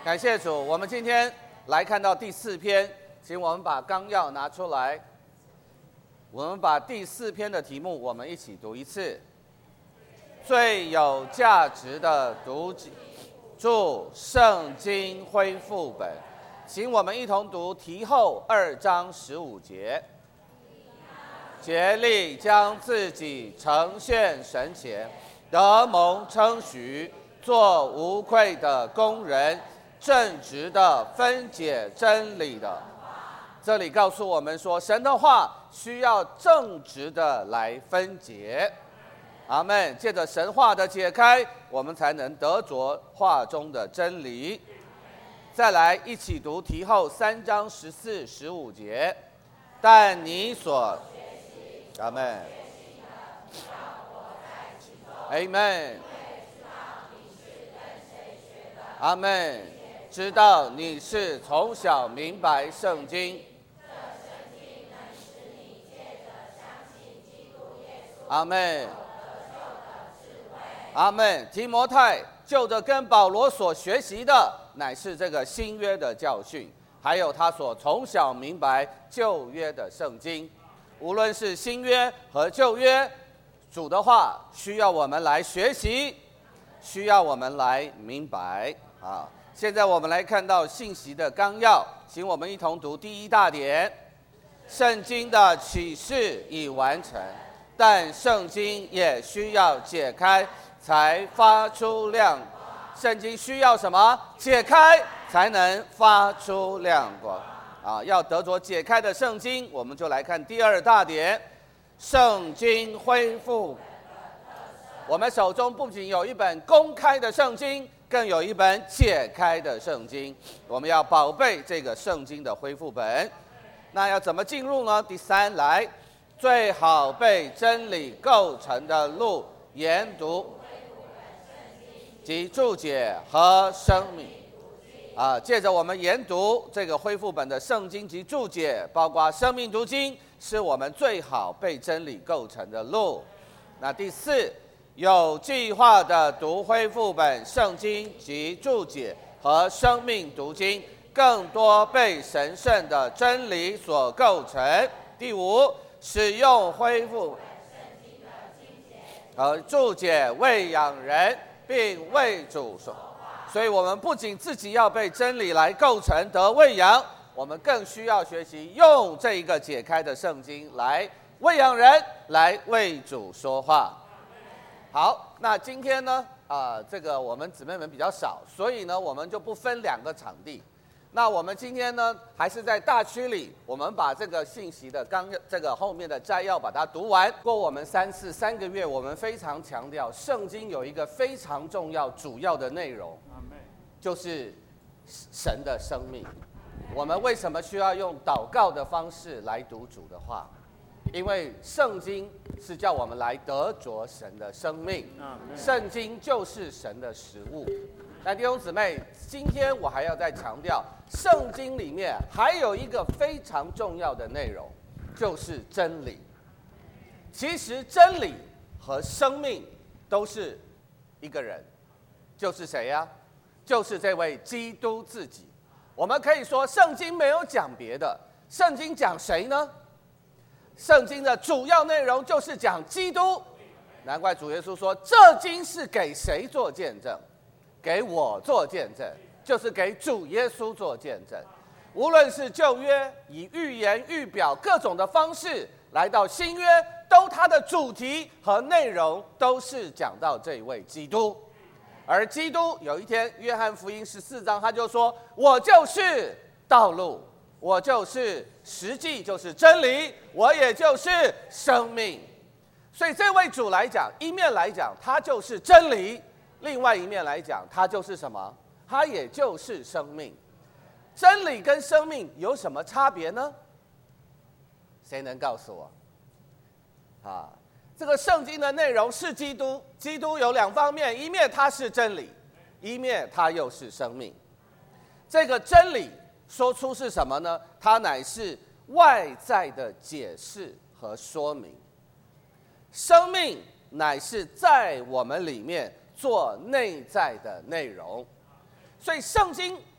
感谢主，我们今天来看到第4篇，请我们把纲要拿出来。我们把第4篇的题目，我们一起读一次。最有价值的读注圣经恢复本，请我们一同读题后2章15节。竭力将自己呈现神前，得蒙称许，做无愧的工人，正直的分解真理的。这里告诉我们说，神的话需要正直的来分解。阿们。借着神话的解开，我们才能得着话中的真理。再来一起读题后3章14、15节。但你所阿们，阿们，阿们。知道你是从小明白圣经，阿们，阿们。提摩太就着跟保罗所学习的，乃是这个新约的教训，还有他所从小明白旧约的圣经。无论是新约和旧约，主的话需要我们来学习，需要我们来明白啊。现在我们来看到信息的纲要，请我们一同读第1大点。圣经的启示已完成，但圣经也需要解开才发出亮。圣经需要什么？解开才能发出亮光。要得着解开的圣经，我们就来看第2大点，圣经恢复。我们手中不仅有一本公开的圣经，更有一本解开的圣经，我们要宝贝这个圣经的恢复本。那要怎么进入呢？第3来，最好被真理构成的路，研读及注解和生命。借着我们研读这个恢复本的圣经及注解，包括生命读经，是我们最好被真理构成的路。那第4，有计划的读恢复本圣经及注解和生命读经，更多被神圣的真理所构成。第5，使用恢复和注解喂养人，并为主说。所以我们不仅自己要被真理来构成得喂养，我们更需要学习用这一个解开的圣经来喂养人，来为主说话。好，那今天呢，这个我们姊妹们比较少，所以呢，我们就不分2个场地。那我们今天呢，还是在大区里，我们把这个信息的这个后面的摘要把它读完。过我们3个月，我们非常强调圣经有一个非常重要、主要的内容，就是神的生命。我们为什么需要用祷告的方式来读主的话？因为圣经是叫我们来得着神的生命，圣经就是神的食物。那弟兄姊妹，今天我还要再强调，圣经里面还有一个非常重要的内容，就是真理。其实真理和生命都是一个人，就是谁呀？就是这位基督自己。我们可以说，圣经没有讲别的，圣经讲谁呢？圣经的主要内容就是讲基督。难怪主耶稣说，这经是给谁做见证？给我做见证，就是给主耶稣做见证。无论是旧约以预言预表各种的方式，来到新约，都它的主题和内容都是讲到这位基督。而基督有一天，约翰福音14章他就说，我就是道路，我就是实际，就是真理，我也就是生命。所以这位主来讲，一面来讲他就是真理，另外一面来讲他就是什么？他也就是生命。真理跟生命有什么差别呢？谁能告诉我？这个圣经的内容是基督，基督有2方面，一面它是真理，一面它又是生命。这个真理说出是什么呢？它乃是外在的解释和说明，生命乃是在我们里面做内在的内容。所以圣经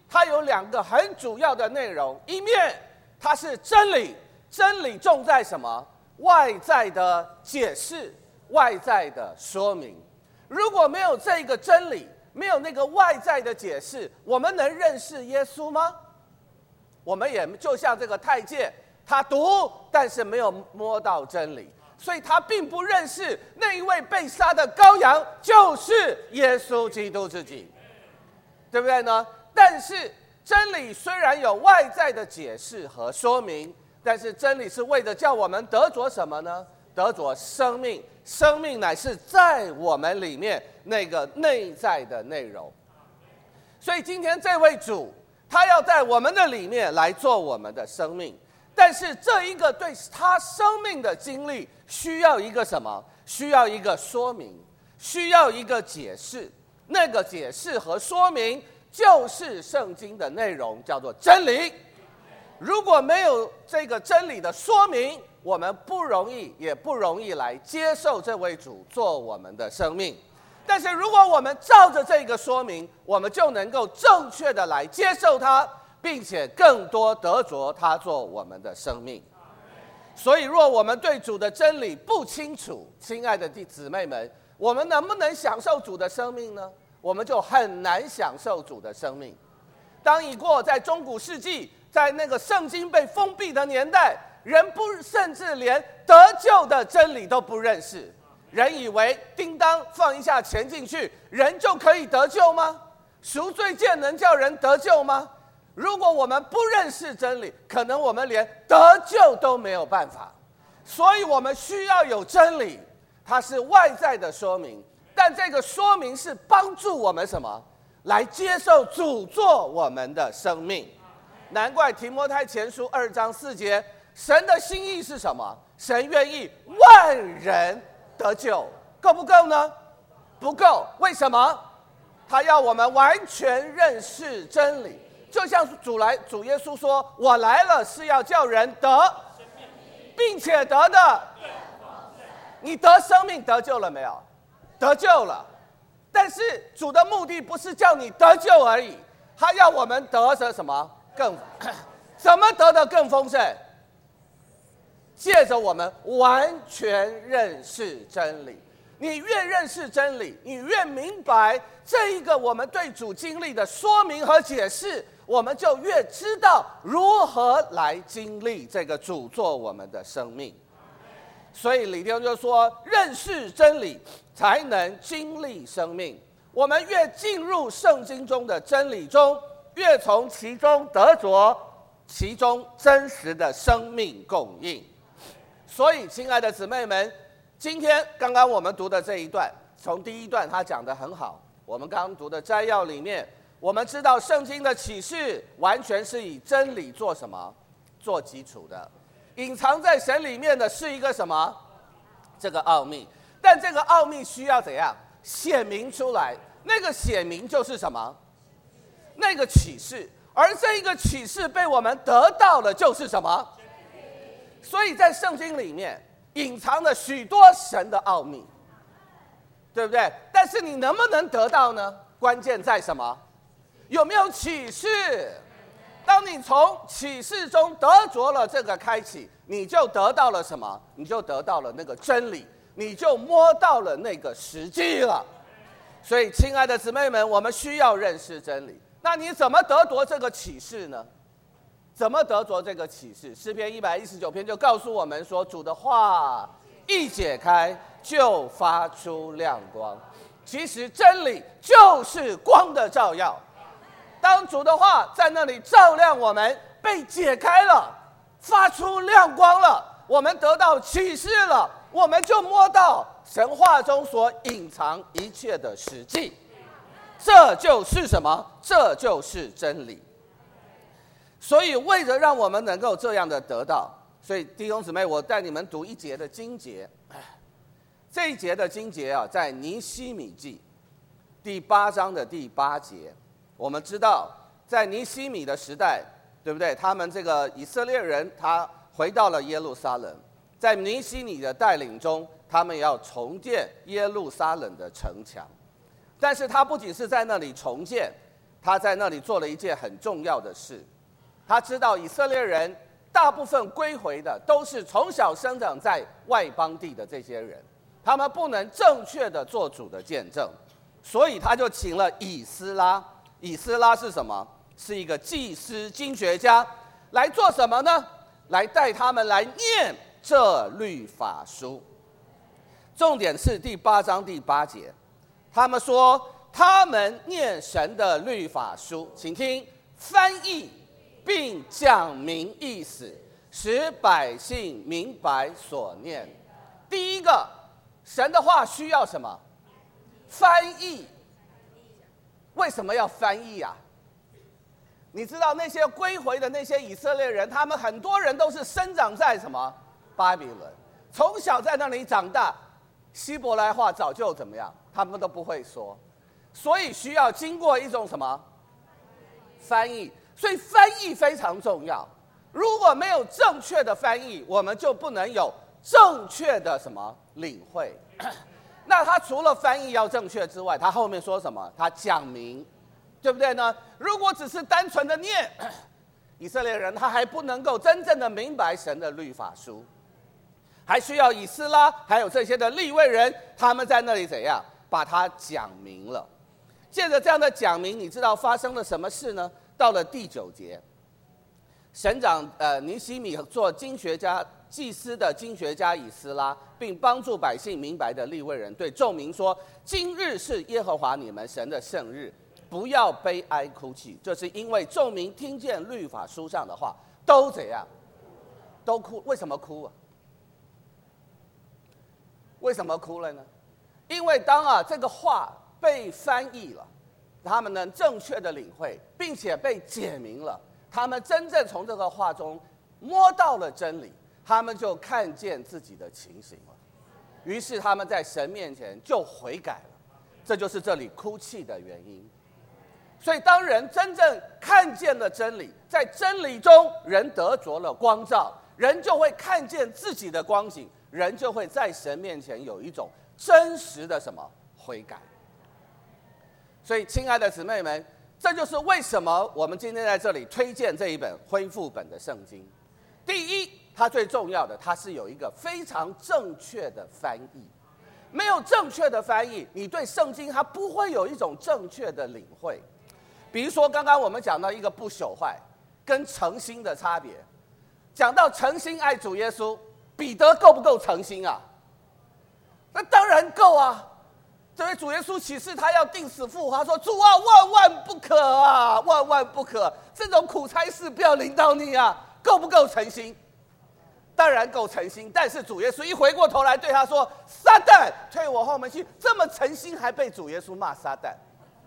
它有2个很主要的内容，一面它是真理，真理重在什么？外在的解释，外在的说明。如果没有这个真理，没有那个外在的解释，我们能认识耶稣吗？我们也就像这个太监，他读，但是没有摸到真理，所以他并不认识那一位被杀的羔羊就是耶稣基督自己，对不对呢？但是真理虽然有外在的解释和说明，但是真理是为了叫我们得着什么呢？得着生命，生命乃是在我们里面那个内在的内容。所以今天这位主，他要在我们的里面来做我们的生命，但是这一个对他生命的经历需要一个什么？需要一个说明，需要一个解释。那个解释和说明就是圣经的内容，叫做真理。如果没有这个真理的说明，我们也不容易来接受这位主做我们的生命。但是如果我们照着这个说明，我们就能够正确的来接受它，并且更多得着它做我们的生命。所以若我们对主的真理不清楚，亲爱的弟姊妹们，我们能不能享受主的生命呢？我们就很难享受主的生命。当以过在中古世纪，在那个圣经被封闭的年代，人甚至连得救的真理都不认识。人以为叮当放一下钱进去，人就可以得救吗？赎罪券能叫人得救吗？如果我们不认识真理，可能我们连得救都没有办法。所以我们需要有真理，它是外在的说明，但这个说明是帮助我们什么？来接受主做我们的生命。难怪提摩太前书2章4节，神的心意是什么？神愿意万人得救，够不够呢？不够。为什么？他要我们完全认识真理，就像主耶稣说：“我来了是要叫人得，并且得的。”你得生命得救了没有？得救了。但是主的目的不是叫你得救而已，他要我们得着什么？怎么得的更丰盛？借着我们完全认识真理。你越认识真理，你越明白这一个我们对主经历的说明和解释，我们就越知道如何来经历这个主做我们的生命。所以李弟兄就说，认识真理才能经历生命。我们越进入圣经中的真理中，越从其中得着其中真实的生命供应。所以亲爱的姊妹们，今天刚刚我们读的这一段，从第一段他讲得很好，我们刚刚读的摘要里面，我们知道圣经的启示完全是以真理做什么？做基础的。隐藏在神里面的是一个什么？这个奥秘。但这个奥秘需要怎样？显明出来。那个显明就是什么？那个启示。而这一个启示被我们得到的就是什么？所以在圣经里面隐藏了许多神的奥秘，对不对？但是你能不能得到呢？关键在什么？有没有启示？当你从启示中得着了这个开启，你就得到了什么？你就得到了那个真理，你就摸到了那个实际了。所以亲爱的姊妹们，我们需要认识真理。那你怎么得着这个启示呢？怎么得着这个启示？诗篇119篇就告诉我们说，主的话一解开就发出亮光。其实真理就是光的照耀。当主的话在那里照亮我们，被解开了，发出亮光了，我们得到启示了，我们就摸到神话中所隐藏一切的实际。这就是什么？这就是真理。所以为了让我们能够这样的得到，所以弟兄姊妹，我带你们读一节的经节。这一节的经节啊，在尼希米记第8章的第8节。我们知道在尼希米的时代，对不对？他们这个以色列人他回到了耶路撒冷，在尼希米的带领中，他们要重建耶路撒冷的城墙。但是他不仅是在那里重建， 他在那里做了一件很重要的事。他知道以色列人大部分归回的都是从小生长在外邦地的这些人，他们不能正确的做主的见证，所以他就请了以斯拉。以斯拉是什么？是一个祭司经学家，来做什么呢？来带他们来念这律法书。重点是第8章第8节，他们说他们念神的律法书，请听，翻译并讲明意思，使百姓明白所念。第一个，神的话需要什么？翻译。为什么要翻译啊？你知道那些归回的那些以色列人，他们很多人都是生长在什么？巴比伦，从小在那里长大，希伯来话早就怎么样，他们都不会说，所以需要经过一种什么翻译？所以翻译非常重要。如果没有正确的翻译，我们就不能有正确的什么领会。那他除了翻译要正确之外，他后面说什么？他讲明，对不对呢？如果只是单纯的念，以色列人他还不能够真正的明白神的律法书，还需要以斯拉还有这些的利未人，他们在那里怎样把它讲明了。借着这样的讲明，你知道发生了什么事呢？到了第9节，省长尼希米做经学家祭司的经学家以斯拉，并帮助百姓明白的利未人，对众民说：今日是耶和华你们神的圣日，不要悲哀哭泣。这是因为众民听见律法书上的话，都怎样？都哭。为什么哭啊？为什么哭了呢？因为当这个话被翻译了，他们能正确的领会，并且被解明了，他们真正从这个话中摸到了真理，他们就看见自己的情形了，于是他们在神面前就悔改了，这就是这里哭泣的原因。所以当人真正看见了真理，在真理中人得着了光照，人就会看见自己的光景，人就会在神面前有一种真实的什么悔改。所以亲爱的姊妹们，这就是为什么我们今天在这里推荐这一本恢复本的圣经。第一，它最重要的，它是有一个非常正确的翻译。没有正确的翻译，你对圣经它不会有一种正确的领会。比如说刚刚我们讲到一个不朽坏跟诚心的差别，讲到诚心爱主耶稣，彼得够不够诚心啊？那当然够啊。这位主耶稣启示他要定死复活，他说：主啊，万万不可啊，万万不可，这种苦差事不要临到你啊。够不够诚心？当然够诚心。但是主耶稣一回过头来对他说：撒旦，退我后门去。这么诚心还被主耶稣骂撒旦，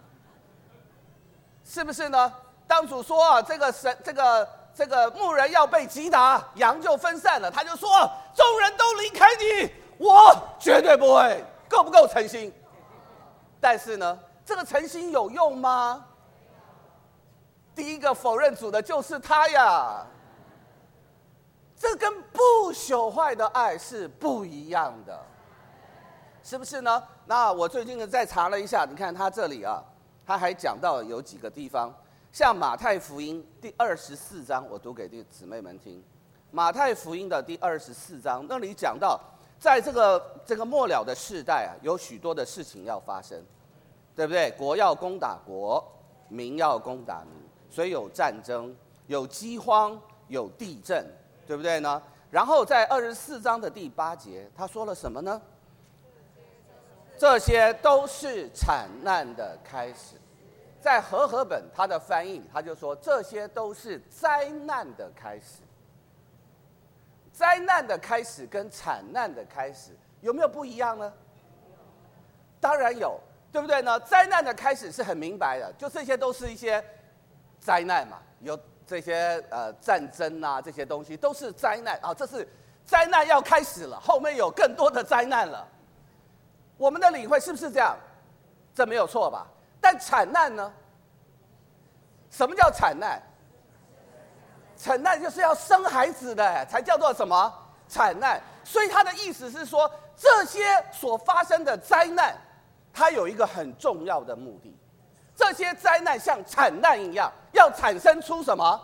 是不是呢？当主说这个牧人要被击打，羊就分散了，他就说：众人都离开你，我绝对不会。够不够诚心？但是呢，这个诚心有用吗？第一个否认主的就是他呀。这跟不朽坏的爱是不一样的，是不是呢？那我最近再查了一下，你看他这里他还讲到有几个地方，像马太福音第24章，我读给姊妹们听。马太福音的第24章那里讲到，在这个末了的世代有许多的事情要发生，对不对？国要攻打国，民要攻打民，所以有战争，有饥荒，有地震，对不对呢？然后在24章的第8节，他说了什么呢？这些都是惨难的开始。在和合本他的翻译，他就说这些都是灾难的开始。灾难的开始跟惨难的开始有没有不一样呢？当然有，对不对呢？灾难的开始是很明白的，就这些都是一些灾难嘛，有这些战争啊，这些东西都是灾难啊，这是灾难要开始了，后面有更多的灾难了。我们的领会是不是这样？这没有错吧？但惨难呢？什么叫惨难？惨难就是要生孩子的才叫做什么惨难。所以他的意思是说，这些所发生的灾难，它有一个很重要的目的。 这些灾难像产难一样，要产生出什么？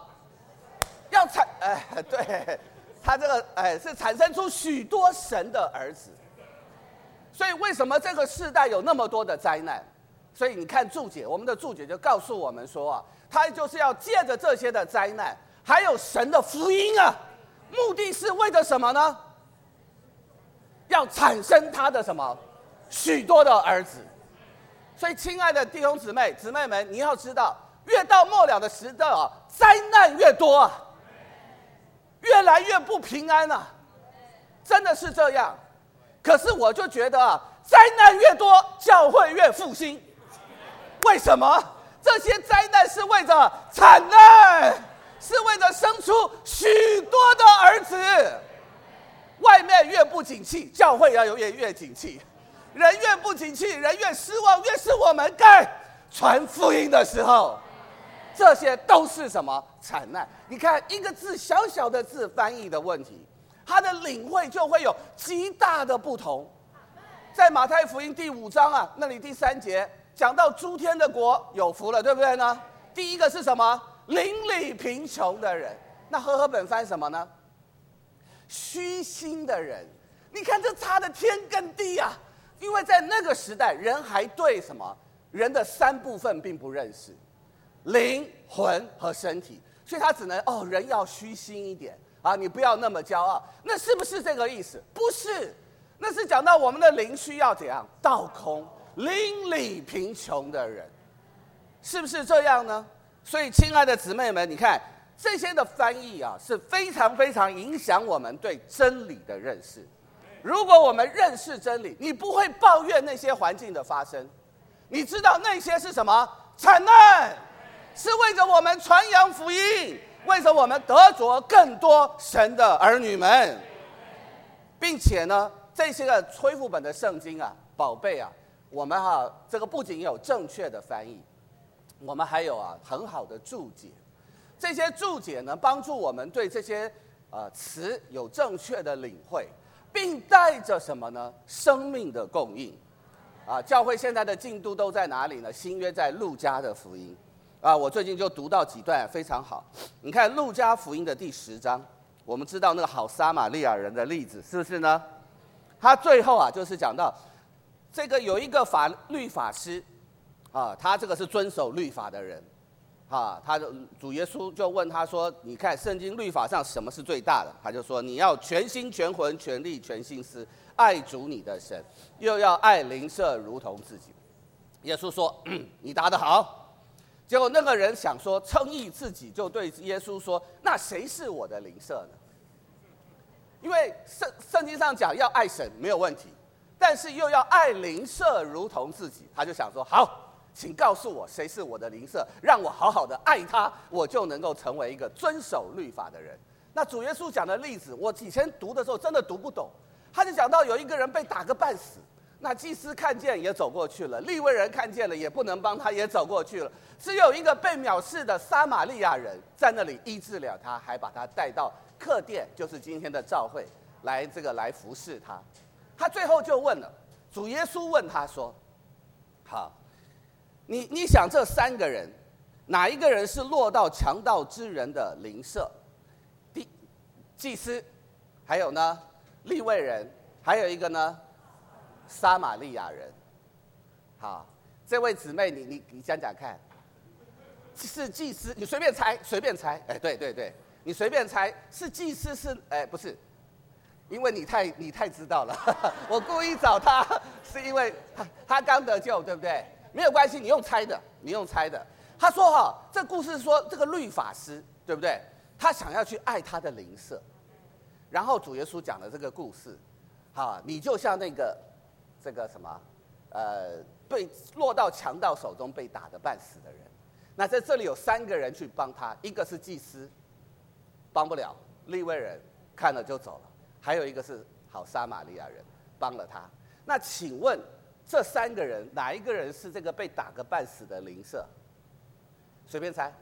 对，他这个是产生出许多神的儿子。所以为什么这个世代有那么多的灾难？所以你看注解，我们的注解就告诉我们说啊，他就是要借着这些的灾难，还有神的福音啊，目的是为了什么呢？要产生他的什么？许多的儿子。所以亲爱的弟兄姊妹们，你要知道，越到末了的时代啊，灾难越多啊，越来越不平安啊，真的是这样。可是我就觉得啊，灾难越多，教会越复兴。为什么？这些灾难是为着产难，是为着生出许多的儿子。外面越不景气，教会要越景气。人越不景气，人越失望，越是我们该传福音的时候。这些都是什么？产难。你看一个字，小小的字翻译的问题，他的领会就会有极大的不同。在马太福音第5章啊，那里第3节讲到诸天的国有福了，对不对呢？第一个是什么？邻里贫穷的人。那和合本翻什么呢？虚心的人。你看这差的天跟地啊！因为在那个时代，人还对什么？人的3部分并不认识，灵魂和身体，所以他只能人要虚心一点啊，你不要那么骄傲。那是不是这个意思？不是，那是讲到我们的灵需要怎样？倒空，邻里贫穷的人，是不是这样呢？所以亲爱的姊妹们，你看这些的翻译啊，是非常非常影响我们对真理的认识。如果我们认识真理，你不会抱怨那些环境的发生，你知道那些是什么？产难，是为着我们传扬福音，为着我们得着更多神的儿女们。并且呢，这些个恢复本的圣经啊，宝贝啊，我们这个不仅有正确的翻译，我们还有很好的注解。这些注解呢，帮助我们对这些词有正确的领会，并带着什么呢？生命的供应。教会现在的进度都在哪里呢？新约在路加的福音。我最近就读到几段非常好。你看路加福音的第10章，我们知道那个好撒玛利亚人的例子，是不是呢？他最后就是讲到这个有一个律法师他这个是遵守律法的人他的主耶稣就问他说：“你看圣经律法上什么是最大的？”他就说：“你要全心全魂全力全心思爱主你的神，又要爱邻舍如同自己。”耶稣说：“你答得好。”结果那个人想说称义自己，就对耶稣说：“那谁是我的邻舍呢？”因为圣经上讲要爱神没有问题，但是又要爱邻舍如同自己，他就想说：“好。”请告诉我谁是我的邻舍，让我好好的爱他，我就能够成为一个遵守律法的人。那主耶稣讲的例子，我以前读的时候真的读不懂。他就讲到有一个人被打个半死，那祭司看见也走过去了，利未人看见了也不能帮他，也走过去了。只有一个被藐视的撒玛利亚人在那里医治了他，还把他带到客店，就是今天的教会来服侍他。他最后就问了，主耶稣问他说：“好。”你想这3个人，哪一个人是落到强盗之人的邻舍？祭司，还有呢利未人，还有一个呢撒玛利亚人。好，这位姊妹，你讲讲看，是祭司？你随便猜，对，你随便猜，是祭司是？不是，因为你太知道了，我故意找他，是因为他刚得救，对不对？没有关系，你用猜的。他说这故事说这个律法师，对不对？他想要去爱他的邻舍，然后主耶稣讲了这个故事，你就像这个什么，被落到强盗手中被打得半死的人。那在这里有3个人去帮他，一个是祭司，帮不了，利未人看了就走了，还有一个是好撒玛利亚人帮了他。那请问？这3个人哪一个人是这个被打个半死的邻舍？随便猜。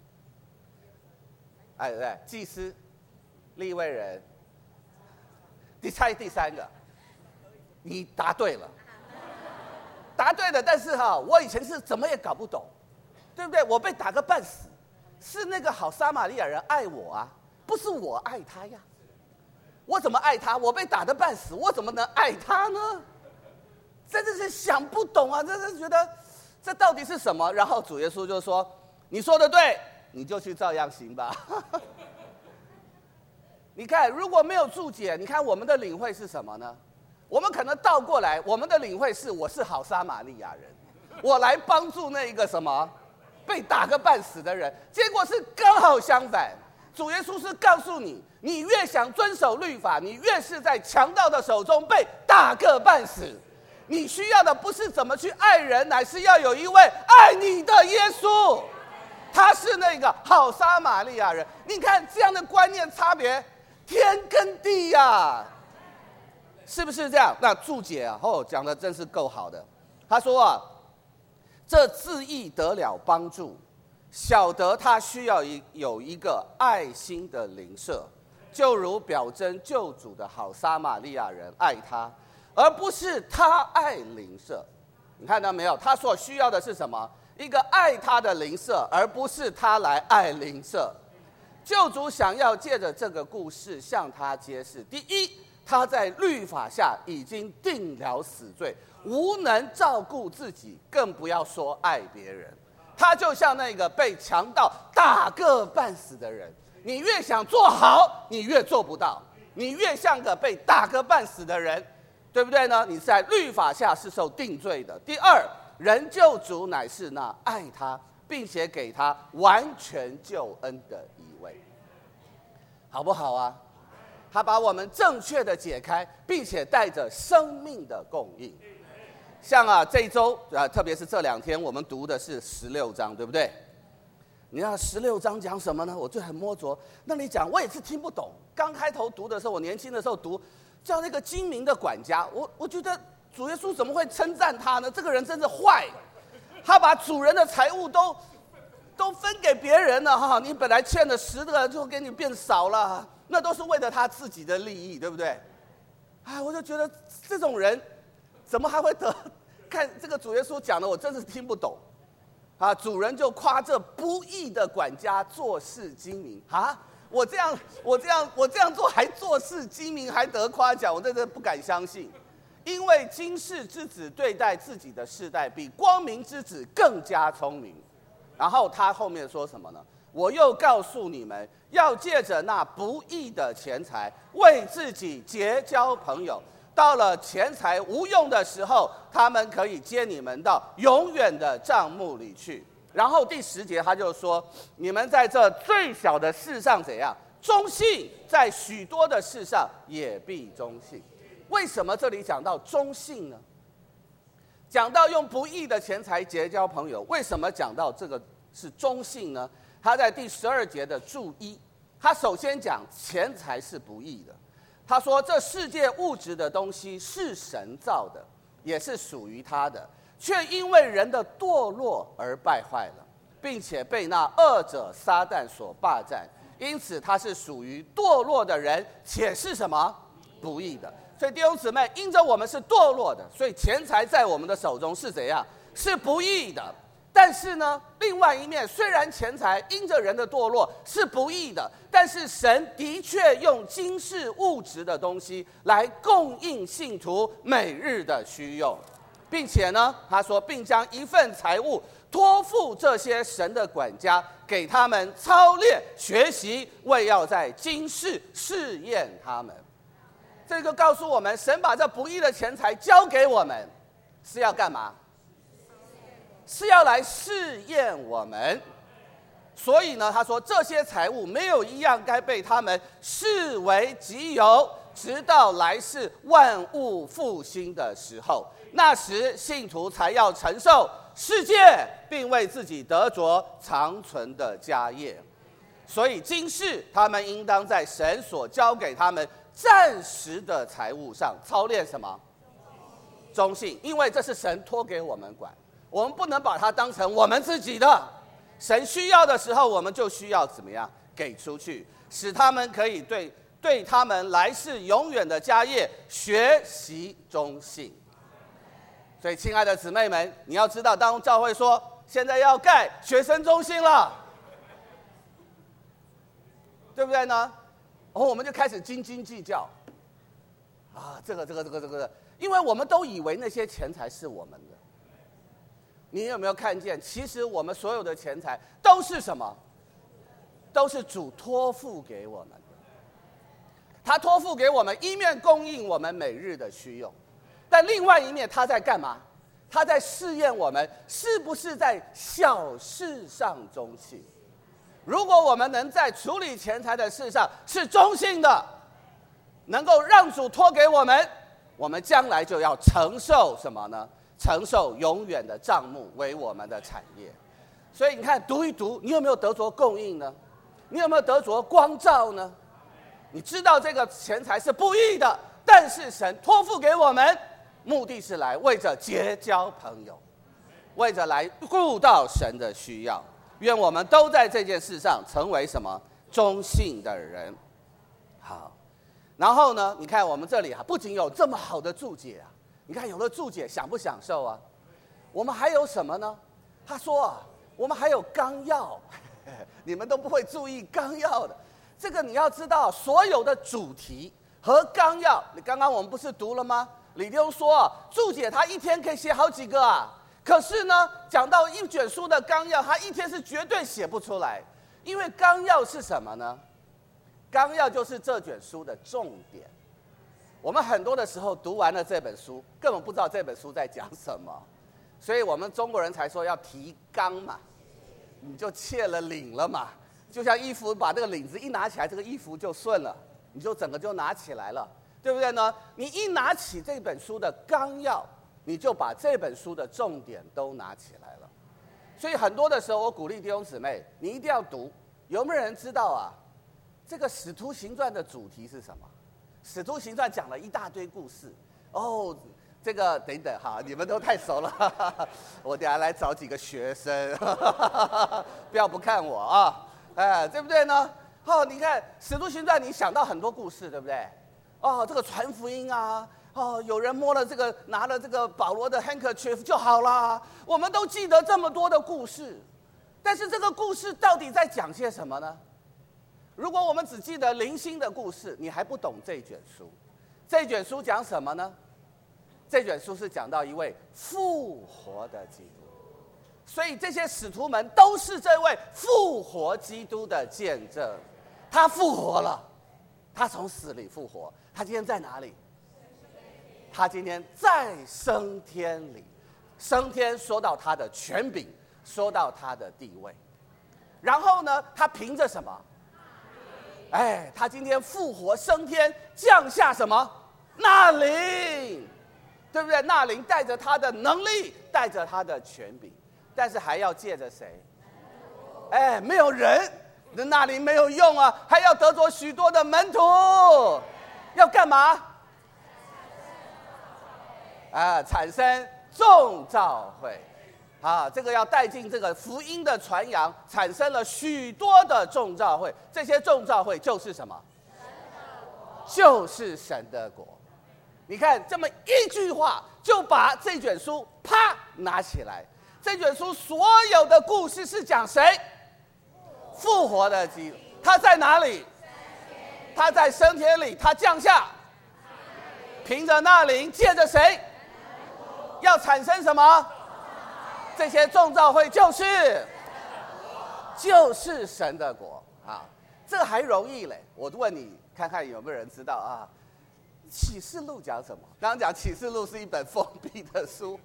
对，祭司、利未人，猜第3个，你答对了，但是我以前是怎么也搞不懂， 对不对？我被打个半死，是那个好撒玛利亚人爱我啊，不是我爱他呀。我怎么爱他？我被打得半死，我怎么能爱他呢？真的是想不懂啊！真是觉得这到底是什么？然后主耶稣就说：“你说的对，你就去照样行吧。”你看，如果没有注解，你看我们的领会是什么呢？我们可能倒过来，我们的领会是：我是好撒玛利亚人，我来帮助那一个什么被打个半死的人。结果是刚好相反。主耶稣是告诉你，你越想遵守律法，你越是在强盗的手中被打个半死。你需要的不是怎么去爱人，乃是要有一位爱你的耶稣，他是那个好撒玛利亚人。你看这样的观念差别，天跟地呀，是不是这样？那注解啊，讲的真是够好的。他说啊，这自义得了帮助，晓得他需要有一个爱心的邻舍，就如表征救主的好撒玛利亚人爱他，而不是他爱邻舍。你看到没有？他所需要的是什么？一个爱他的邻舍，而不是他来爱邻舍。救主想要借着这个故事向他揭示：第一，他在律法下已经定了死罪，无能照顾自己，更不要说爱别人。他就像那个被强盗打个半死的人，你越想做好，你越做不到，你越像个被打个半死的人，对不对呢？你在律法下是受定罪的。第二，人救主乃是那爱他，并且给他完全救恩的一位，好不好啊？他把我们正确的解开，并且带着生命的供应。像这一周特别是这2天，我们读的是16章，对不对？你看16章讲什么呢？我就很摸着。那你讲，我也是听不懂。刚开头读的时候，我年轻的时候读，叫那个精明的管家，我觉得主耶稣怎么会称赞他呢？这个人真是坏，他把主人的财物都分给别人了哈。你本来欠的10个，就给你变少了，那都是为了他自己的利益，对不对？我就觉得这种人怎么还会得？看这个主耶稣讲的，我真是听不懂。主人就夸这不义的管家做事精明啊！我这样做还做事精明，还得夸奖，我真的不敢相信。因为今世之子对待自己的世代，比光明之子更加聪明。然后他后面说什么呢？我又告诉你们，要借着那不义的钱财，为自己结交朋友。到了钱财无用的时候，他们可以接你们到永远的帐幕里去。然后第10节他就说：你们在这最小的事上怎样忠信，在许多的事上也必忠信。为什么这里讲到忠信呢？讲到用不义的钱财结交朋友，为什么讲到这个是忠信呢？他在第12节的注1，他首先讲钱财是不义的。他说这世界物质的东西是神造的，也是属于他的，却因为人的堕落而败坏了，并且被那恶者撒旦所霸占，因此他是属于堕落的人，且是什么？不义的。所以弟兄姊妹，因着我们是堕落的，所以钱财在我们的手中是怎样？是不义的。但是呢，另外一面，虽然钱财因着人的堕落是不义的，但是神的确用今世物质的东西来供应信徒每日的需用，并且呢，他说，并将一份财物托付这些神的管家，给他们操练学习，为要在今世试验他们。这个告诉我们，神把这不义的钱财交给我们，是要干嘛？是要来试验我们。所以呢，他说这些财物没有一样该被他们视为己有，直到来世万物复兴的时候，那时信徒才要承受世界，并为自己得着长存的家业。所以今世他们应当在神所交给他们暂时的财物上操练什么？忠信，因为这是神托给我们管，我们不能把它当成我们自己的。神需要的时候，我们就需要怎么样给出去，使他们可以对他们来世永远的家业学习忠信。所以亲爱的姊妹们，你要知道，当教会说现在要盖学生中心了，对不对呢？然后我们就开始斤斤计较，啊，这个，因为我们都以为那些钱财是我们的。你有没有看见？其实我们所有的钱财都是什么？都是主托付给我们的。他托付给我们，一面供应我们每日的需用，但另外一面他在干嘛？他在试验我们是不是在小事上忠信。如果我们能在处理钱财的事上是忠信的，能够让主托给我们，我们将来就要承受什么呢？承受永远的账目为我们的产业。所以你看，读一读，你有没有得着供应呢？你有没有得着光照呢？你知道这个钱财是不义的，但是神托付给我们，目的是来为着结交朋友，为着来顾到神的需要。愿我们都在这件事上成为什么？忠信的人。好，然后呢，你看我们这里不仅有这么好的注解啊，你看有了注解享不享受啊？我们还有什么呢？他说我们还有纲要，你们都不会注意纲要的。这个你要知道，所有的主题和纲要，你刚刚我们不是读了吗？李弟兄说注解他一天可以写好几个啊，可是呢，讲到一卷书的纲要，他一天是绝对写不出来，因为纲要是什么呢？纲要就是这卷书的重点。我们很多的时候读完了这本书，根本不知道这本书在讲什么，所以我们中国人才说要提纲嘛，你就切了领了嘛。就像衣服把这个领子一拿起来，这个衣服就顺了，你就整个就拿起来了，对不对呢？你一拿起这本书的纲要，你就把这本书的重点都拿起来了。所以很多的时候，我鼓励弟兄姊妹，你一定要读。有没有人知道啊？这个《使徒行传》的主题是什么？《使徒行传》讲了一大堆故事哦。这个等等哈，你们都太熟了，我等下来找几个学生，不要不看我啊。对不对呢？你看《使徒行传》，你想到很多故事，对不对？这个传福音啊，有人摸了这个，拿了这个保罗的 handkerchief 就好啦。我们都记得这么多的故事，但是这个故事到底在讲些什么呢？如果我们只记得零星的故事，你还不懂这卷书。这卷书讲什么呢？这卷书是讲到一位复活的基督。所以这些使徒们都是这位复活基督的见证。他复活了，他从死里复活。他今天在哪里？他今天在升天里。升天说到他的权柄，说到他的地位。然后呢，他凭着什么？他今天复活升天，降下什么？那灵，对不对？那灵带着他的能力，带着他的权柄。但是还要借着谁？没有人，那灵没有用啊，还要得着许多的门徒，要干嘛？产生众召会，这个要带进这个福音的传扬，产生了许多的众召会。这些众召会就是什么？就是神的国。你看这么一句话，就把这卷书啪拿起来。这卷书所有的故事是讲谁？复活的基督。他在哪里？他在升天里，他降下，凭着那灵，借着谁？要产生什么？这些众召会就是神的国啊！这还容易嘞。我问你，看看有没有人知道啊？启示录讲什么？刚刚讲启示录是一本封闭的书。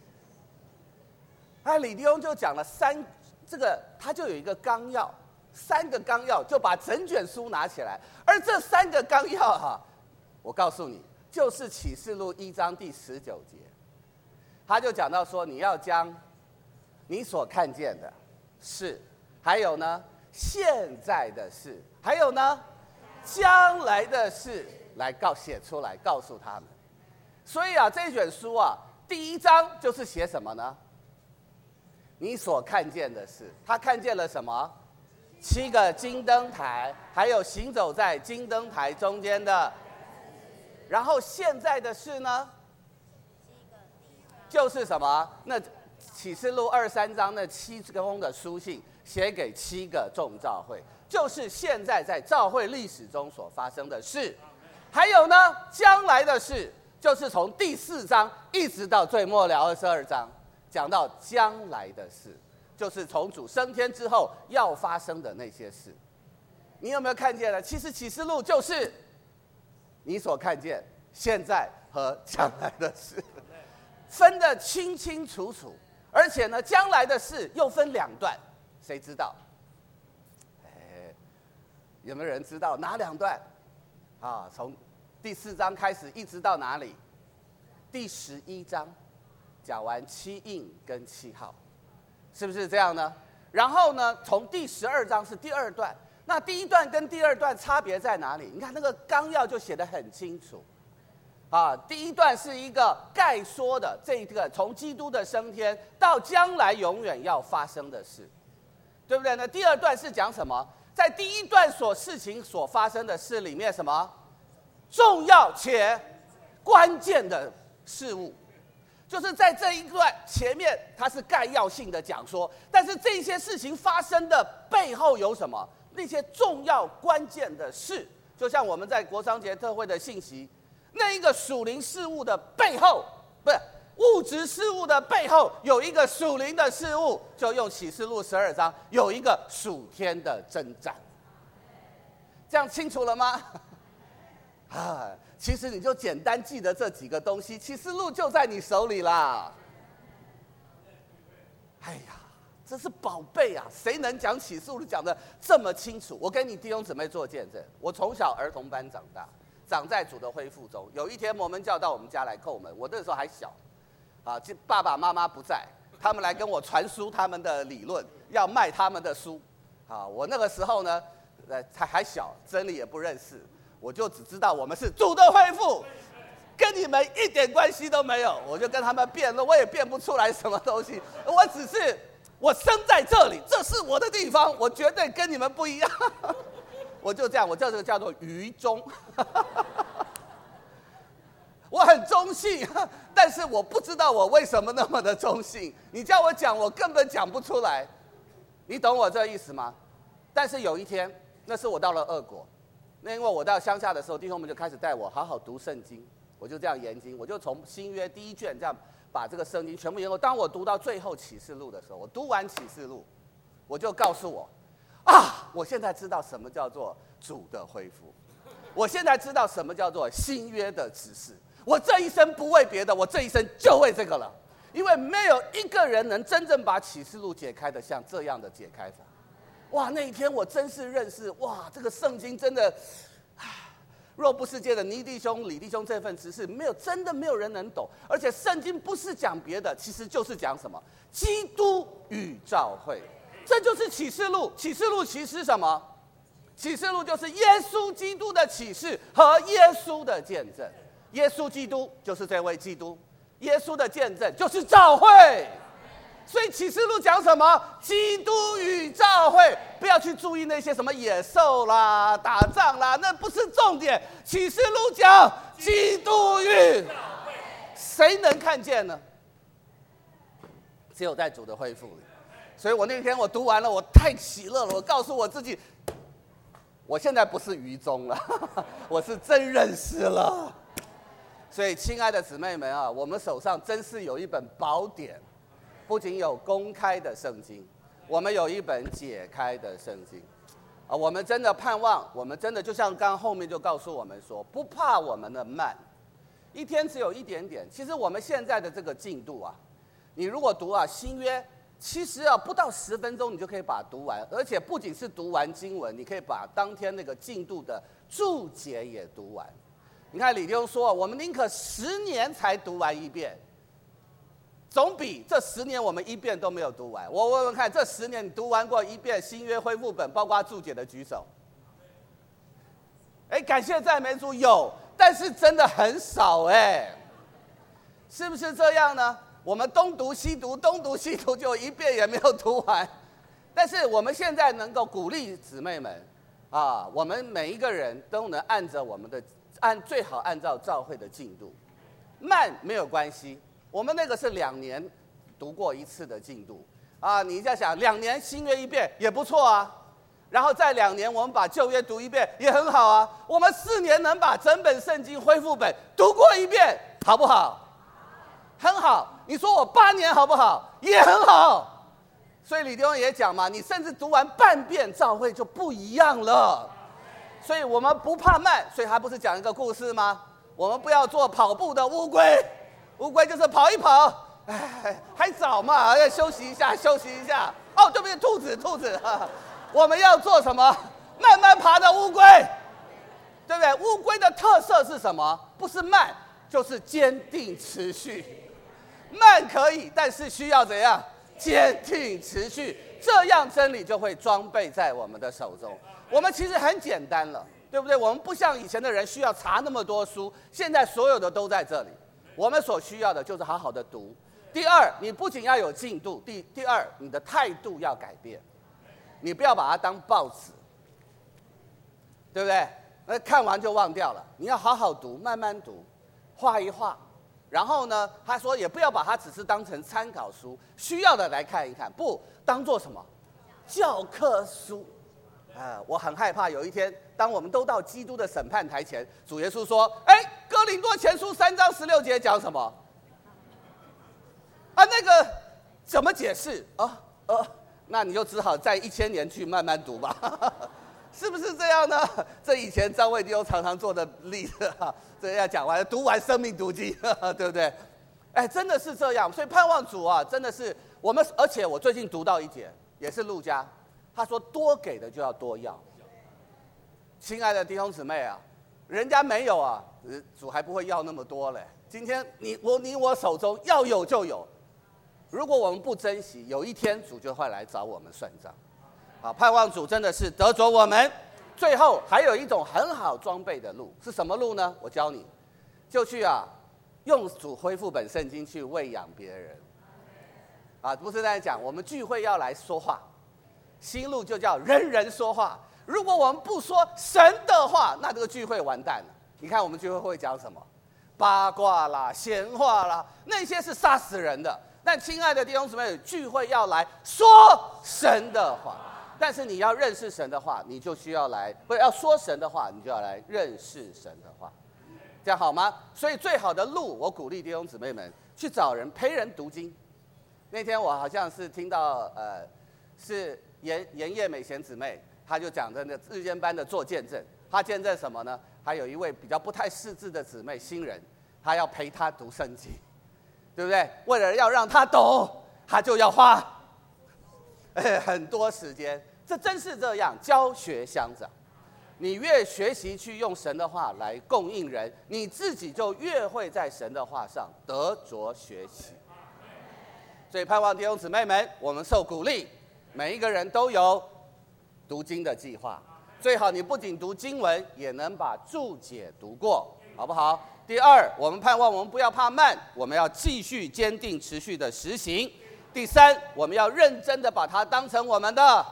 李弟兄就讲了这个他就有一个纲要，3个纲要就把整卷书拿起来，而这3个纲要我告诉你，就是启示录1章第19节，他就讲到说，你要将你所看见的事，还有呢现在的事，还有呢将来的事来写出来，告诉他们。所以这卷书第1章就是写什么呢？你所看见的事，他看见了什么？7个金灯台，还有行走在金灯台中间的。然后现在的事呢，就是什么？那启示录23章那7封的书信写给7个众召会，就是现在在召会历史中所发生的事。还有呢，将来的事，就是从第4章一直到最末了22章，讲到将来的事，就是从主升天之后要发生的那些事。你有没有看见呢？其实启示录就是你所看见现在和将来的事，分得清清楚楚。而且呢，将来的事又分2段，谁知道？有没有人知道哪2段？啊，从第4章开始一直到哪里？第11章讲完7印跟7号，是不是这样呢？然后呢，从第12章是第2段。那第1段跟第2段差别在哪里？你看那个纲要就写得很清楚。第1段是一个概说的，这个从基督的升天到将来永远要发生的事，对不对呢？第2段是讲什么？在第1段事情所发生的事里面，什么重要且关键的事物，就是在这一段前面它是概要性的讲说，但是这些事情发生的背后有什么？那些重要关键的事，就像我们在国商节特会的信息。那一个属灵事物的背后，不是物质事物的背后，有一个属灵的事物，就用启示录12章有一个属天的征战。这样清楚了吗？其实你就简单记得这几个东西，启示录就在你手里啦。哎呀，这是宝贝啊！谁能讲启示录讲得这么清楚？我跟你弟兄姊妹做见证，我从小儿童班长大。长在主的恢复中。有一天，摩门教到我们家来叩门，我那时候还小，爸爸妈妈不在，他们来跟我传输他们的理论，要卖他们的书，我那个时候呢，还小，真理也不认识，我就只知道我们是主的恢复，跟你们一点关系都没有，我就跟他们辩论，我也辩不出来什么东西，我只是我生在这里，这是我的地方，我绝对跟你们不一样。我就这样，我这个叫做愚忠，我很中性，但是我不知道我为什么那么的中性。你叫我讲，我根本讲不出来，你懂我这意思吗？但是有一天，那是我到了俄国，那因为我到乡下的时候，弟兄们就开始带我好好读圣经，我就这样研经，我就从新约第1卷这样把这个圣经全部研究。当我读到最后启示录的时候，我读完启示录，我就告诉我。我现在知道什么叫做主的恢复，我现在知道什么叫做新约的指示。我这一生不为别的，我这一生就为这个了，因为没有一个人能真正把启示录解开的像这样的解开法。哇，那一天我真是认识，哇，这个圣经真的，若不是借着倪弟兄、李弟兄这份指示，真的没有人能懂。而且圣经不是讲别的，其实就是讲什么？基督与召会。这就是启示录。启示录其实什么？启示录就是耶稣基督的启示和耶稣的见证。耶稣基督就是这位基督，耶稣的见证就是召会。所以启示录讲什么？基督与召会。不要去注意那些什么野兽啦、打仗啦，那不是重点。启示录讲基督与召会，谁能看见呢？只有在主的恢复里。所以我那天我读完了，我太喜乐了。我告诉我自己，我现在不是愚忠了，我是真认识了。所以，亲爱的姊妹们啊，我们手上真是有一本宝典，不仅有公开的圣经，我们有一本解开的圣经。我们真的盼望，我们真的就像刚刚后面就告诉我们说，不怕我们的慢，一天只有一点点。其实我们现在的这个进度啊，你如果读新约。其实不到10分钟你就可以把它读完，而且不仅是读完经文，你可以把当天那个进度的注解也读完。你看李弟兄说，我们宁可10年才读完一遍，总比这10年我们一遍都没有读完。我问问看，这10年你读完过一遍新约恢复本，包括注解的举手。感谢赞美主，有，但是真的很少是不是这样呢？我们东读西读，就一遍也没有读完。但是我们现在能够鼓励姊妹们我们每一个人都能按着我们的最好按照召会的进度，慢没有关系。我们那个是2年读过一次的进度啊。你在想2年新约一遍也不错啊，然后再2年我们把旧约读一遍也很好啊。我们4年能把整本圣经恢复本读过一遍，好不好？很好。你说我8年好不好？也很好。所以李弟兄也讲嘛，你甚至读完半遍，教会就不一样了。所以我们不怕慢，所以他不是讲一个故事吗？我们不要做跑步的乌龟，乌龟就是跑一跑，还早嘛，要休息一下，休息一下。哦，对不对？兔子，我们要做什么？慢慢爬的乌龟，对不对？乌龟的特色是什么？不是慢，就是坚定持续。慢可以，但是需要怎样？坚定持续，这样真理就会装备在我们的手中。我们其实很简单了，对不对？我们不像以前的人需要查那么多书，现在所有的都在这里。我们所需要的就是好好的读。第二，你不仅要有进度，第二，你的态度要改变。你不要把它当报纸，对不对？那看完就忘掉了。你要好好读，慢慢读，画一画。然后呢，他说也不要把它只是当成参考书，需要的来看一看，不当做什么教科书。我很害怕有一天，当我们都到基督的审判台前，主耶稣说：“哥林多前书3章16节讲什么？那个怎么解释？那你就只好在1000年去慢慢读吧。”是不是这样呢？这以前张卫弟兄常常做的例子这要讲完，读完生命读经，对不对？真的是这样。所以盼望主啊，真的是我们。而且我最近读到一节，也是路加，他说多给的就要多要。亲爱的弟兄姊妹啊，人家没有啊，主还不会要那么多嘞。今天你我手中要有就有，如果我们不珍惜，有一天主就会来找我们算账。盼望主真的是得着我们。最后还有一种很好装备的路，是什么路呢？我教你，就去用主恢复本圣经去喂养别人。不是在讲我们聚会要来说话，新路就叫人人说话。如果我们不说神的话，那这个聚会完蛋了。你看我们聚会会讲什么？八卦啦、闲话啦，那些是杀死人的。但亲爱的弟兄姊妹，聚会要来说神的话。但是你要认识神的话，你就需要来；不要说神的话，你就要来认识神的话，这样好吗？所以最好的路，我鼓励弟兄姊妹们去找人陪人读经。那天我好像是听到是严叶美贤姊妹，她就讲的那日间班的做见证。她见证什么呢？还有一位比较不太识字的姊妹新人，她要陪她读圣经，对不对？为了要让她懂，她就要花很多时间。这真是这样，教学相长。你越学习去用神的话来供应人，你自己就越会在神的话上得着学习。所以盼望弟兄姊妹们，我们受鼓励，每一个人都有读经的计划。最好你不仅读经文，也能把注解读过，好不好？第二，我们盼望我们不要怕慢，我们要继续坚定持续的实行。第三，我们要认真的把它当成我们的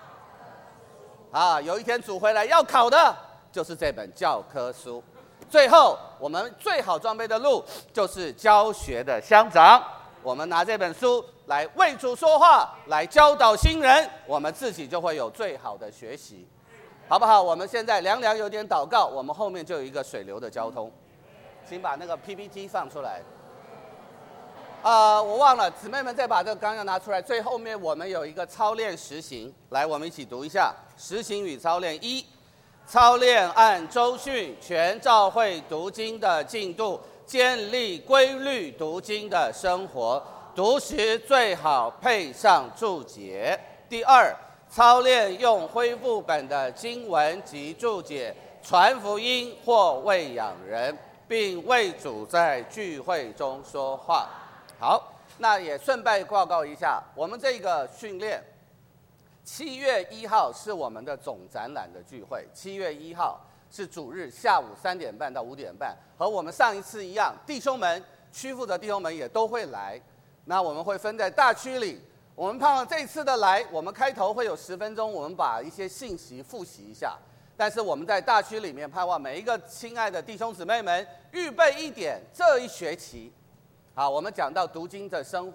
有一天主回来要考的就是这本教科书。最后，我们最好装备的路就是教学的相长。我们拿这本书来为主说话，来教导新人，我们自己就会有最好的学习，好不好？我们现在凉凉有点祷告，我们后面就有一个水流的交通，请把那个 PPT 放出来。我忘了，姊妹们再把这个纲要拿出来。最后面我们有一个操练实行，来，我们一起读一下实行与操练。1，操练按周训全教会读经的进度，建立规律读经的生活，读时最好配上注解。第2，操练用恢复本的经文及注解传福音或喂养人，并为主在聚会中说话。好，那也顺便报告一下，我们这个训练7月1号是我们的总展览的聚会。7月1号是主日下午3点半到5点半，和我们上一次一样，弟兄们区附的弟兄们也都会来。那我们会分在大区里，我们盼望这次的来，我们开头会有10分钟，我们把一些信息复习一下。但是我们在大区里面盼望每一个亲爱的弟兄姊妹们预备一点，这一学期我们讲到读经的生活，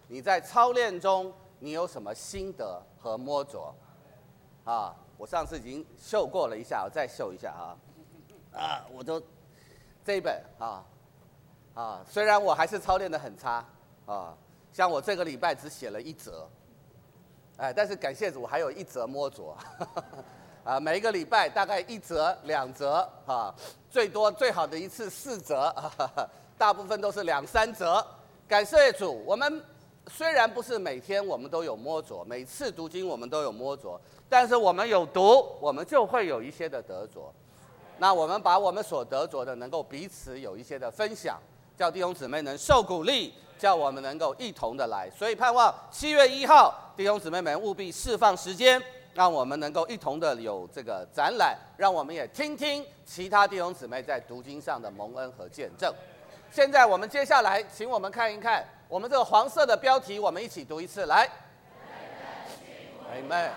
你在操练中你有什么心得和摸着？啊，我上次已经秀过了一下，我再秀一下我都这一本虽然我还是操练得很差像我这个礼拜只写了1则，但是感谢主还有1则摸着每一个礼拜大概1则2则最多最好的一次4则大部分都是2、3则。感谢主，我们虽然不是每天我们都有摸着，每次读经我们都有摸着，但是我们有读，我们就会有一些的得着。那我们把我们所得着的能够彼此有一些的分享，叫弟兄姊妹能受鼓励，叫我们能够一同的来。所以盼望7月1号弟兄姊妹们务必释放时间，让我们能够一同的有这个展览，让我们也听听其他弟兄姊妹在读经上的蒙恩和见证。现在我们接下来请我们看一看我们这个黄色的标题，我们一起读一次来。Amen。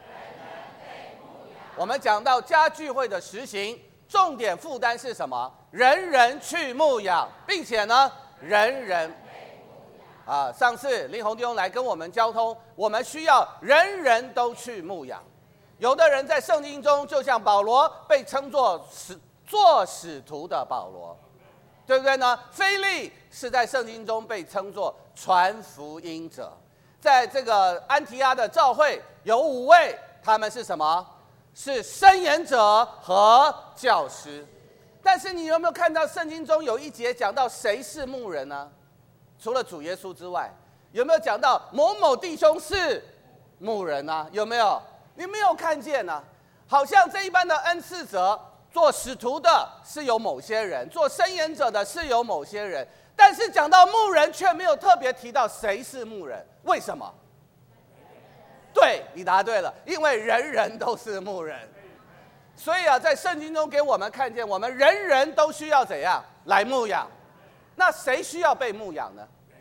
我们讲到家聚会的实行，重点负担是什么？人人去牧养，并且呢，人人上次林宏弟兄来跟我们交通，我们需要人人都去牧养。有的人在圣经中，就像保罗被称作做使徒的保罗，对不对呢？腓利是在圣经中被称作传福音者。在这个安提阿的教会有5位，他们是什么？是申言者和教师。但是你有没有看到圣经中有一节讲到谁是牧人呢？除了主耶稣之外，有没有讲到某某弟兄是牧人呢？有没有？你没有看见呢？好像这一般的恩赐者，做使徒的是有某些人，做申言者的是有某些人，但是讲到牧人却没有特别提到谁是牧人。为什么？对，你答对了，因为人人都是牧人。所以在圣经中给我们看见，我们人人都需要怎样来牧养。那谁需要被牧养呢？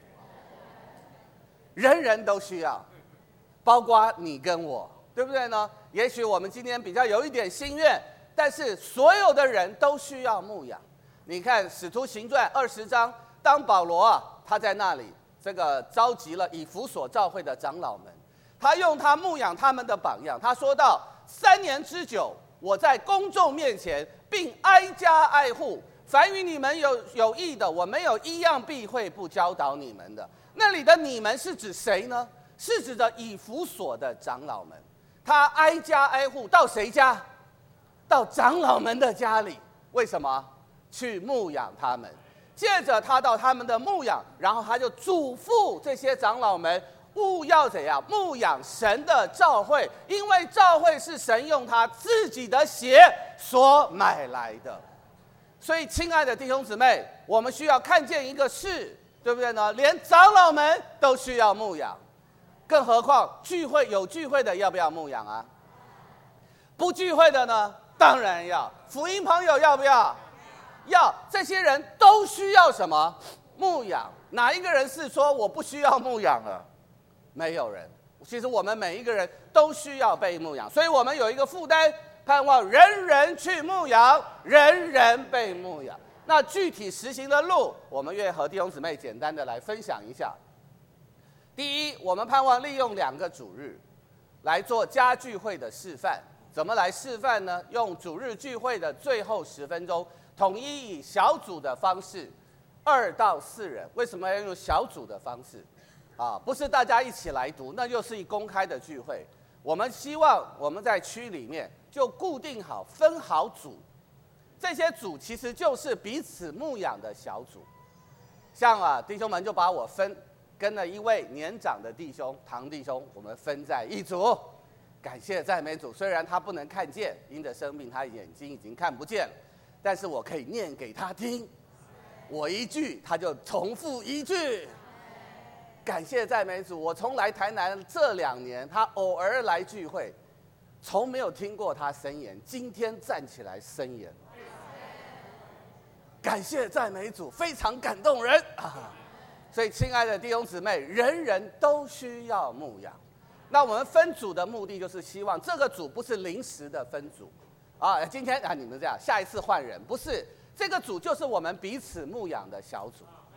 人人都需要，包括你跟我，对不对呢？也许我们今天比较有一点心愿，但是所有的人都需要牧养。你看使徒行传20章，当保罗他在那里这个召集了以弗所教会的长老们，他用他牧养他们的榜样，他说到3年之久，我在公众面前并挨家挨户，凡与你们有益的，我没有一样避讳不教导你们的。那里的你们是指谁呢？是指的以弗所的长老们。他挨家挨户，到谁家？到长老们的家里。为什么？去牧养他们。接着他到他们的牧养，然后他就嘱咐这些长老们务要怎样牧养神的教会，因为教会是神用他自己的血所买来的。所以亲爱的弟兄姊妹，我们需要看见一个事，对不对呢？连长老们都需要牧养，更何况聚会有聚会的要不要牧养啊？不聚会的呢？当然要。福音朋友要不要？要。这些人都需要什么？牧养。哪一个人是说我不需要牧养了？没有人。其实我们每一个人都需要被牧养，所以我们有一个负担，盼望人人去牧养，人人被牧养。那具体实行的路，我们愿和弟兄姊妹简单的来分享一下。第一，我们盼望利用2个主日来做家聚会的示范。怎么来示范呢？用主日聚会的最后10分钟，统一以小组的方式，2到4人。为什么要用小组的方式？不是大家一起来读，那就是一公开的聚会。我们希望我们在区里面就固定好分好组，这些组其实就是彼此牧养的小组。像弟兄们就把我跟了一位年长的弟兄唐弟兄，我们分在一组。感谢赞美主，虽然他不能看见，因着生病他眼睛已经看不见了，但是我可以念给他听，我一句他就重复一句。感谢赞美主，我从来台南这2年，他偶尔来聚会，从没有听过他申言，今天站起来申言。感谢赞美主，非常感动人所以亲爱的弟兄姊妹，人人都需要牧养。那我们分组的目的就是希望这个组不是临时的分组今天你们这样，下一次换人，不是，这个组就是我们彼此牧养的小组。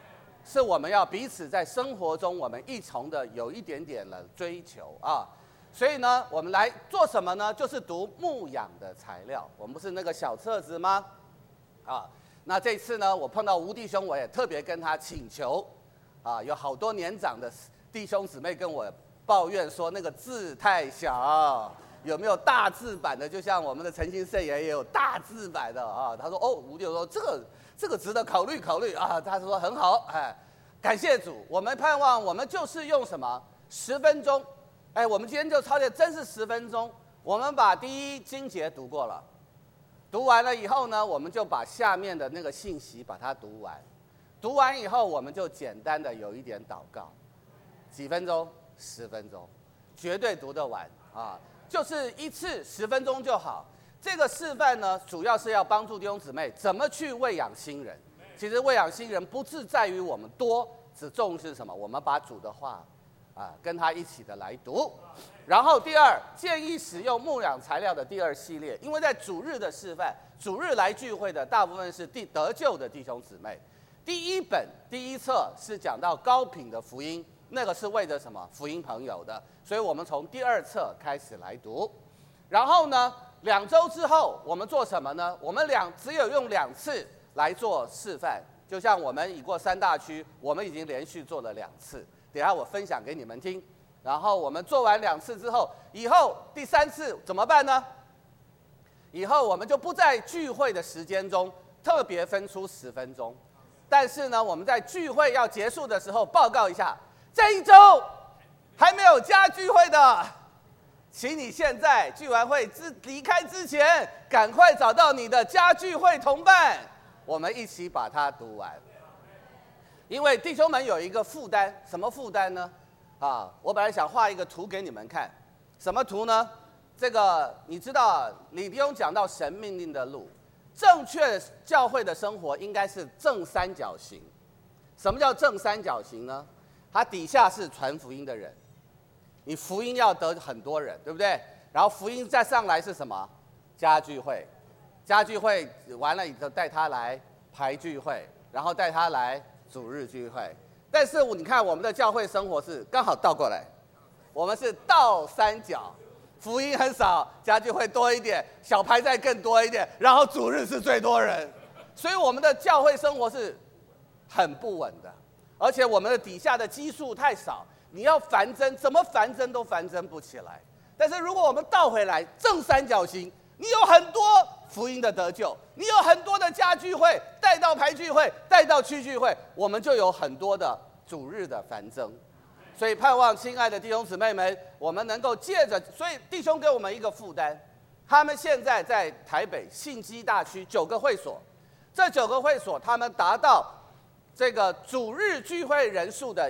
是我们要彼此在生活中我们一同的有一点点的追求啊。所以呢，我们来做什么呢？就是读牧养的材料。我们不是那个小册子吗？啊，那这次呢，我碰到吴弟兄，我也特别跟他请求，啊，有好多年长的弟兄姊妹跟我抱怨说那个字太小，有没有大字版的？就像我们的陈兴盛也有大字版的啊。他说哦，吴弟兄说这个值得考虑考虑啊。他说很好，哎，感谢主，我们盼望我们就是用什么10分钟。哎，我们今天就操练，真是10分钟。我们把第一经节读过了，读完了以后呢，我们就把下面的那个信息把它读完。读完以后，我们就简单的有一点祷告，几分钟？10分钟，绝对读得完啊！就是一次10分钟就好。这个示范呢，主要是要帮助弟兄姊妹怎么去喂养新人。其实喂养新人不是在于我们多，只重视什么？我们把主的话。跟他一起的来读，然后第二，建议使用牧养材料的第2系列，因为在主日的示范，主日来聚会的大部分是得救的弟兄姊妹。第1本第1册是讲到高品的福音，那个是为着什么？福音朋友的，所以我们从第2册开始来读。然后呢，2周之后我们做什么呢？我们只有用2次来做示范，就像我们已过3大区，我们已经连续做了2次。等一下我分享给你们听，然后我们做完2次之后，以后第3次怎么办呢？以后我们就不在聚会的时间中特别分出10分钟，但是呢，我们在聚会要结束的时候报告一下，这1周还没有加聚会的，请你现在聚完会离开之前，赶快找到你的加聚会同伴，我们一起把它读完。因为弟兄们有一个负担，什么负担呢？我本来想画一个图给你们看，什么图呢？这个你知道，李弟兄讲到神命令的路，正确教会的生活应该是正三角形。什么叫正三角形呢？它底下是传福音的人，你福音要得很多人，对不对？然后福音再上来是什么？家聚会，家聚会完了以后带他来排聚会，然后带他来主日聚会。但是你看我们的教会生活是刚好倒过来，我们是倒三角，福音很少，家聚会多一点，小排再更多一点，然后主日是最多人，所以我们的教会生活是很不稳的，而且我们的底下的基数太少，你要繁增怎么繁增都繁增不起来。但是如果我们倒回来正三角形，你有很多福音的得救，你有很多的家聚会带到排聚会带到区聚会，我们就有很多的主日的繁增。所以盼望亲爱的弟兄姊妹们，我们能够借着，所以弟兄给我们一个负担，他们现在在台北信基大区9个会所，这9个会所他们达到这个主日聚会人数的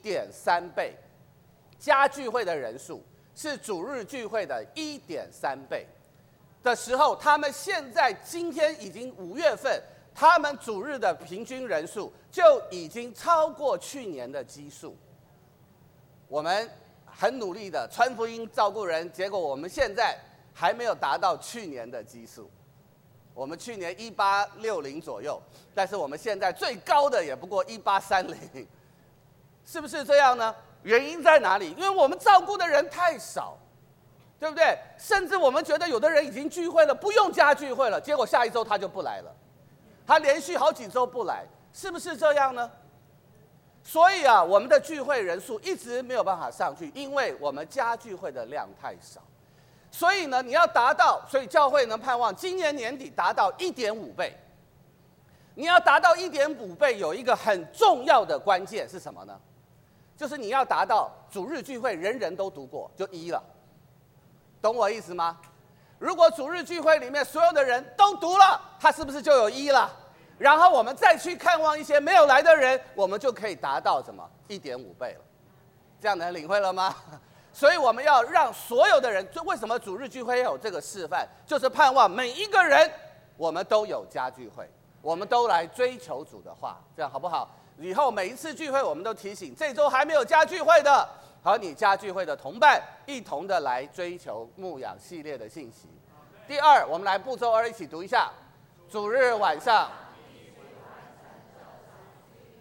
1.3 倍，家聚会的人数是主日聚会的 1.3 倍的时候，他们现在今天已经5月份，他们主日的平均人数就已经超过去年的基数。我们很努力的传福音照顾人，结果我们现在还没有达到去年的基数。我们去年1860左右，但是我们现在最高的也不过1830，是不是这样呢？原因在哪里？因为我们照顾的人太少，对不对？甚至我们觉得有的人已经聚会了，不用加聚会了，结果下一周他就不来了，他连续好几周不来，是不是这样呢？所以我们的聚会人数一直没有办法上去，因为我们加聚会的量太少。所以呢，你要达到，所以教会能盼望今年年底达到 1.5 倍。你要达到 1.5 倍，有一个很重要的关键是什么呢？就是你要达到主日聚会人人都读过，就1了。懂我意思吗？如果主日聚会里面所有的人都读了，他是不是就有1了？然后我们再去看望一些没有来的人，我们就可以达到什么 1.5 倍了。这样能领会了吗？所以我们要让所有的人，就为什么主日聚会要有这个示范，就是盼望每一个人我们都有家聚会，我们都来追求主的话，这样好不好？以后每一次聚会我们都提醒这周还没有家聚会的和你家聚会的同伴一同的来追求牧养系列的信息。第二，我们来步骤2一起读一下。主日晚上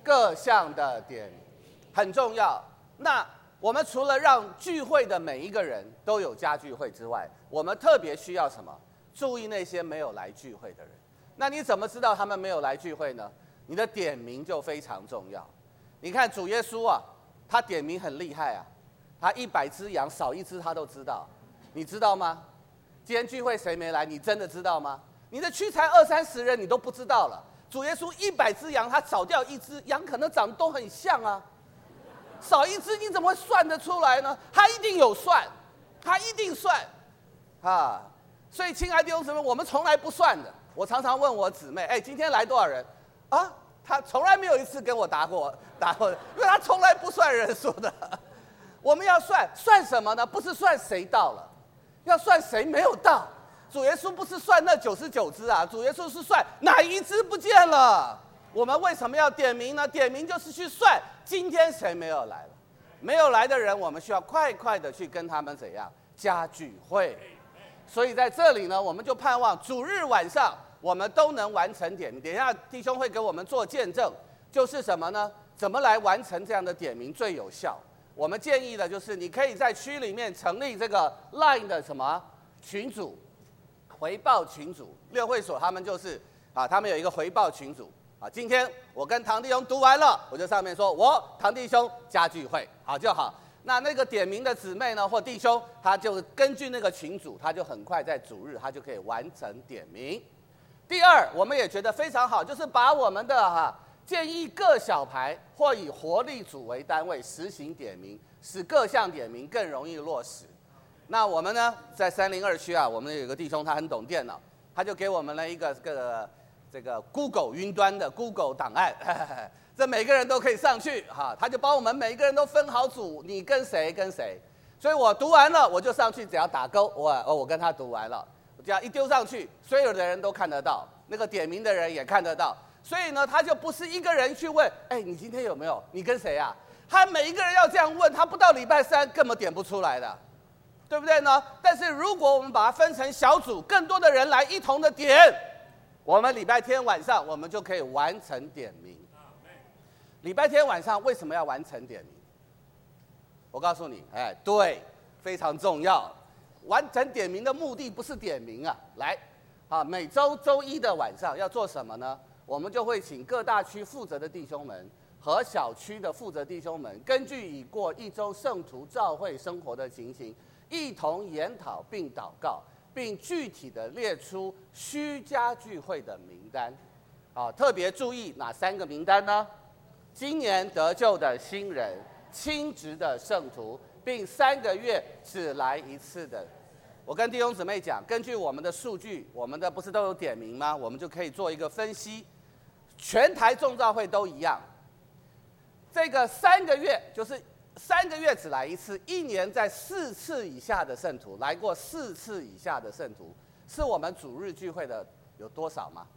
各项的点名，很重要。那我们除了让聚会的每一个人都有家聚会之外，我们特别需要什么？注意那些没有来聚会的人。那你怎么知道他们没有来聚会呢？你的点名就非常重要。你看主耶稣啊，他点名很厉害啊，他100只羊少一只他都知道，你知道吗？今天聚会谁没来，你真的知道吗？你的区才20-30人，你都不知道了。主耶稣100只羊，他少掉一只，羊可能长得都很像啊，少一只你怎么会算得出来呢？他一定有算，他一定算，啊！所以亲爱的弟兄姊妹，我们从来不算的。我常常问我姊妹，哎，今天来多少人？啊，他从来没有一次跟我答过，因为他从来不算人数的。我们要算什么呢？不是算谁到了，要算谁没有到。主耶稣不是算那99只啊，主耶稣是算哪一只不见了。我们为什么要点名呢？点名就是去算今天谁没有来了，没有来的人，我们需要快快的去跟他们怎样加聚会。所以在这里呢，我们就盼望主日晚上我们都能完成点名。等一下弟兄会给我们做见证，就是什么呢？怎么来完成这样的点名最有效？我们建议的就是你可以在区里面成立这个 LINE 的什么群组，回报群组。六会所他们就是他们有一个回报群组啊。今天我跟唐弟兄读完了，我就上面说我唐弟兄加聚会，好就好。那个点名的姊妹呢或弟兄，他就根据那个群组，他就很快在主日他就可以完成点名。第二，我们也觉得非常好，就是把我们的建议各小牌或以活力组为单位实行点名，使各项点名更容易落实。那我们呢，在302区啊，我们有一个弟兄他很懂电脑，他就给我们了一个这个 Google 云端的 Google 档案，这每个人都可以上去他就帮我们每一个人都分好组，你跟谁跟谁。所以我读完了，我就上去，只要打勾，我跟他读完了，我只要一丢上去，所有的人都看得到，那个点名的人也看得到。所以呢，他就不是一个人去问，哎，你今天有没有？你跟谁啊？他每一个人要这样问，他不到礼拜3根本点不出来的，对不对呢？但是如果我们把它分成小组，更多的人来一同的点，我们礼拜天晚上我们就可以完成点名。礼拜天晚上为什么要完成点名？我告诉你，对，非常重要。完成点名的目的不是点名啊，来，每周周一的晚上要做什么呢？我们就会请各大区负责的弟兄们和小区的负责弟兄们，根据已过1周圣徒召会生活的情形，一同研讨并祷告，并具体的列出需加聚会的名单。特别注意哪3个名单呢？今年得救的新人、亲职的圣徒，并3个月只来一次的。我跟弟兄姊妹讲，根据我们的数据，我们的不是都有点名吗？我们就可以做一个分析，全台众召会都一样。这个3个月就是3个月只来一次，1年在4次以下的圣徒，来过4次以下的圣徒，是我们主日聚会的有多少吗？%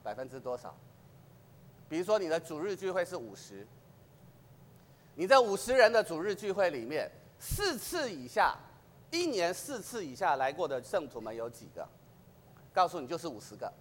多少？比如说你的主日聚会是50，你这50人的主日聚会里面，4次以下，1年4次以下来过的圣徒们有几个？告诉你，就是50个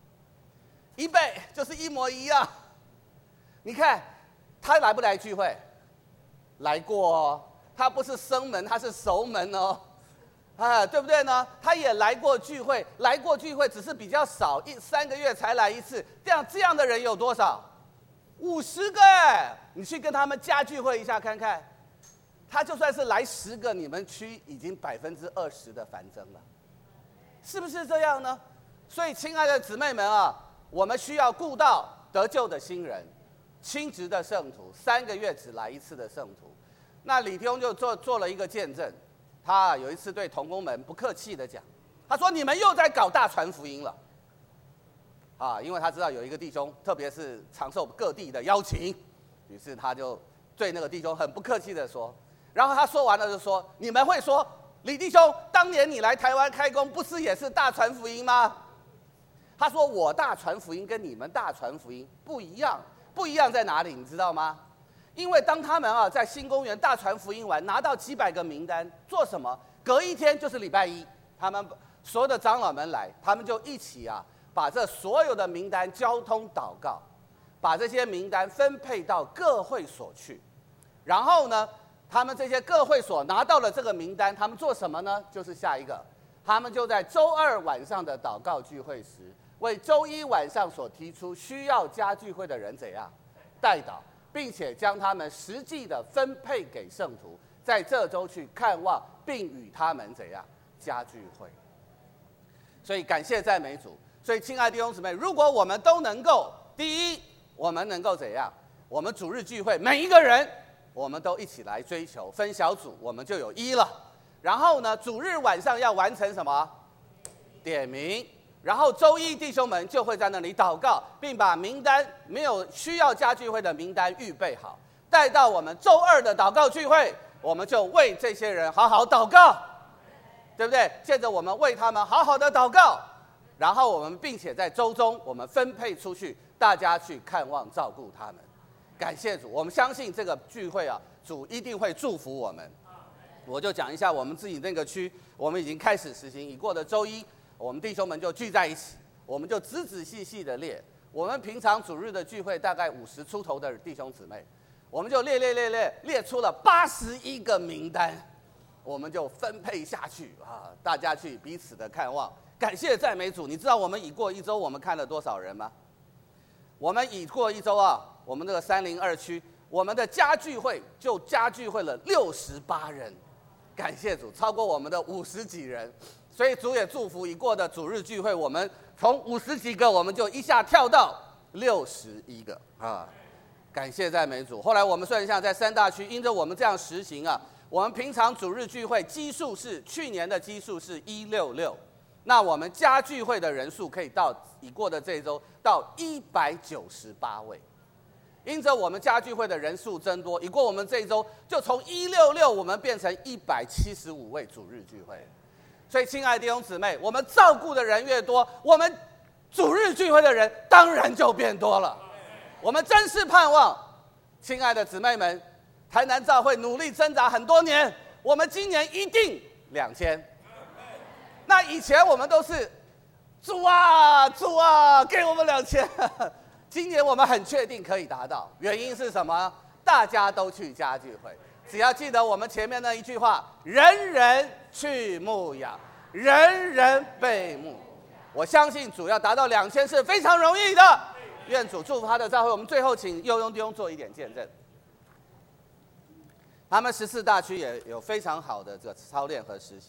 ，1倍就是一模一样。你看他来不来聚会？来过哦，他不是生门，他是熟门哦，对不对呢？他也来过聚会，只是比较少，3个月才来一次。这样的人有多少？50个你去跟他们加聚会一下看看，他就算是来10个，你们区已经20%的繁增了，是不是这样呢？所以，亲爱的姊妹们啊，我们需要顾到得救的新人、亲职的圣徒，3个月只来一次的圣徒。那李弟兄就做了一个见证，他有一次对同工们不客气的讲，他说：“你们又在搞大传福音了。”因为他知道有一个弟兄，特别是常受各地的邀请，于是他就对那个弟兄很不客气的说，然后他说完了就说：“你们会说，李弟兄，当年你来台湾开工，不是也是大传福音吗？”他说：“我大传福音跟你们大传福音不一样，不一样在哪里？你知道吗？因为当他们在新公园大传福音完，拿到几百个名单，做什么？隔一天就是礼拜1，他们所有的长老们来，他们就一起把这所有的名单交通祷告， 把这些名单分配到各会所去，然后呢，他们这些各会所拿到了这个名单，他们做什么呢？就是下一个，他们就在周二晚上的祷告聚会时，为周一晚上所提出需要加聚会的人怎样代祷，并且将他们实际的分配给圣徒，在这周去看望，并与他们怎样加聚会。所以感谢赞美主。所以亲爱的弟兄姊妹，如果我们都能够，第一，我们能够怎样？我们主日聚会每一个人，我们都一起来追求，分小组，我们就有一了。然后呢，主日晚上要完成什么？点名。然后周一弟兄们就会在那里祷告，并把名单没有需要加聚会的名单预备好，带到我们周二的祷告聚会，我们就为这些人好好祷告，对不对？接着我们为他们好好的祷告，然后我们并且在周中我们分配出去，大家去看望照顾他们。感谢主，我们相信这个聚会啊，主一定会祝福我们。我就讲一下我们自己那个区，我们已经开始实行，已过的周一，我们弟兄们就聚在一起，我们就仔仔细细的列。我们平常主日的聚会大概50出头的弟兄姊妹，我们就列出了81个名单，我们就分配下去啊，大家去彼此的看望。感谢赞美主，你知道我们已过一周，我们看了多少人吗？我们已过一周啊，我们这个302区，我们的家聚会就家聚会了68人，感谢主，超过我们的50几人。所以主也祝福已过的主日聚会，我们从50几个，我们就一下跳到61个啊！感谢赞美主。后来我们算一下，在3大区，因着我们这样实行啊，我们平常主日聚会基数是去年的基数是166，那我们家聚会的人数可以到已过的这一周到198位。因着我们家聚会的人数增多，已过我们这一周就从166我们变成175位主日聚会。所以，亲爱的弟兄姊妹，我们照顾的人越多，我们主日聚会的人当然就变多了。我们真是盼望，亲爱的姊妹们，台南教会努力挣扎很多年，我们今年一定2000。那以前我们都是主啊，给我们2000。今年我们很确定可以达到，原因是什么？大家都去家聚会。只要记得我们前面那一句话，人人去牧养，人人被牧。我相信主要达到2000是非常容易的。愿主祝福他的教会。我们最后请佑庸弟兄做一点见证。他们14大区也有非常好的这个操练和实行。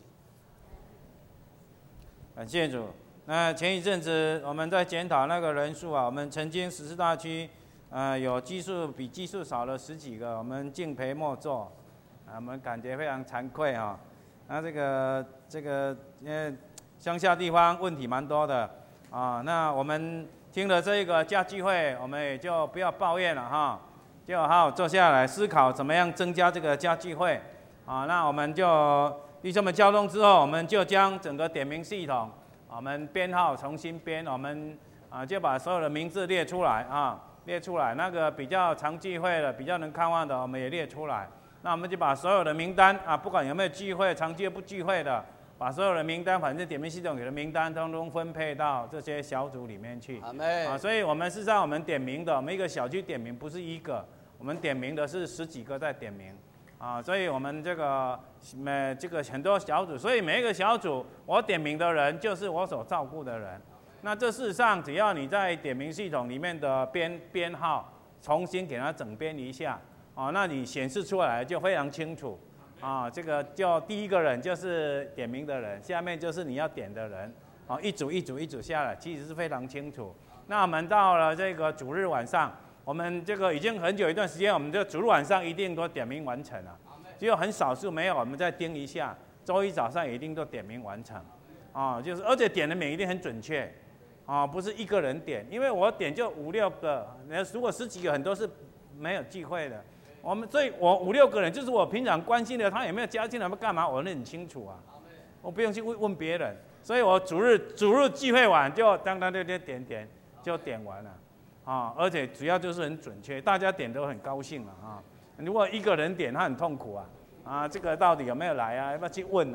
感谢主。那前一阵子我们在检讨那个人数啊，我们曾经14大区。有基数比基数少了10几个，我们敬陪末座，我们感觉非常惭愧哈。那这个乡下地方问题蛮多的啊。那我们听了这个家聚会，我们也就不要抱怨了哈，就好好坐下来思考怎么样增加这个家聚会啊。那我们就弟兄们交通之后，我们就将整个点名系统，我们编号重新编，我们就把所有的名字列出来啊。列出来，那个比较常聚会的、比较能看望的，我们也列出来。那我们就把所有的名单啊，不管有没有聚会、常聚不聚会的，把所有的名单，反正点名系统给的名单，通通分配到这些小组里面去。 阿们啊， 所以我们事实上我们点名的，我们一个小区点名不是1个，我们点名的是10几个在点名。啊，所以我们这个很多小组，所以每一个小组我点名的人就是我所照顾的人。那这事实上，只要你在点名系统里面的编号重新给它整编一下，那你显示出来就非常清楚，这个就第一个人就是点名的人，下面就是你要点的人，一组一组一组下来，其实是非常清楚。那我们到了这个主日晚上，我们这个已经很久一段时间，我们这主日晚上一定都点名完成了，只有很少数没有，我们再盯一下，周一早上一定都点名完成，就是而且点的名一定很准确。不是一个人点，因为我点就5、6个，如果10几个很多是没有聚会的。所以我5、6个人就是我平常关心的，他有没有加进来，干嘛，我很清楚啊，我不用去问别人。所以我主日聚会完就当点就点完了，而且主要就是很准确，大家点都很高兴了啊。如果一个人点，他很痛苦啊，这个到底有没有来啊？要不要去问啊？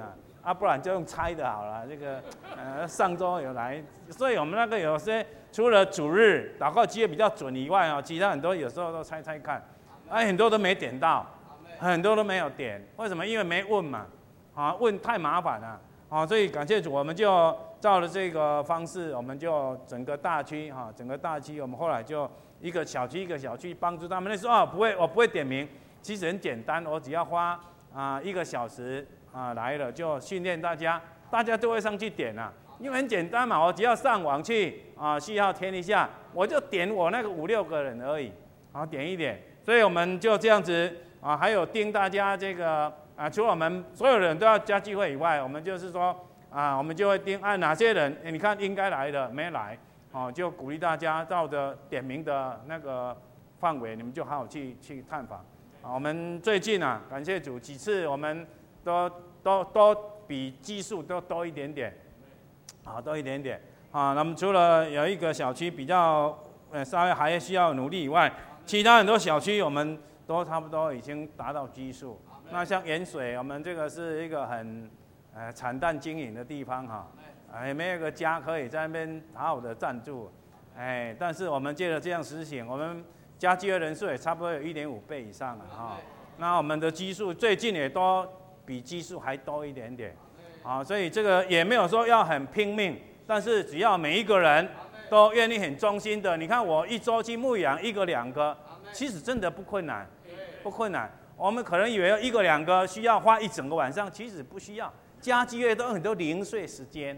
不然就用猜的好了。这个上周有来，所以我们那个有些除了主日祷告机会比较准以外其他很多有时候都猜猜看，很多都没点到，很多都没有点，为什么？因为没问嘛，问太麻烦了，所以感谢主，我们就照了这个方式，我们就整个大区我们后来就一个小区一个小区帮助他们。那时候我不会点名，其实很简单，我只要花1个小时来了就训练大家都会上去点因为很简单嘛，我只要上网去序号填一下，我就点我那个5、6个人而已，点一点。所以我们就这样子还有盯大家这个除了我们所有人都要加聚会以外，我们就是说我们就会盯哪些人你看应该来的没来，就鼓励大家照着点名的那个范围，你们就好好去探访。我们最近感谢主几次我们都比基数都多一点点，多一点点那么除了有一个小区比较稍微还需要努力以外，其他很多小区我们都差不多已经达到基数。那像盐水，我们这个是一个很惨淡经营的地方也没有个家可以在那边好好的暂住，但是我们借着这样实行，我们加聚会人数也差不多有1.5倍以上了那我们的基数最近也都比基数还多一点点所以这个也没有说要很拼命，但是只要每一个人都愿意很忠心的，你看我一周去牧养1个2个，其实真的不困难，不困难。我们可能以为1个2个需要花一整个晚上，其实不需要。加聚会都有很多零碎时间，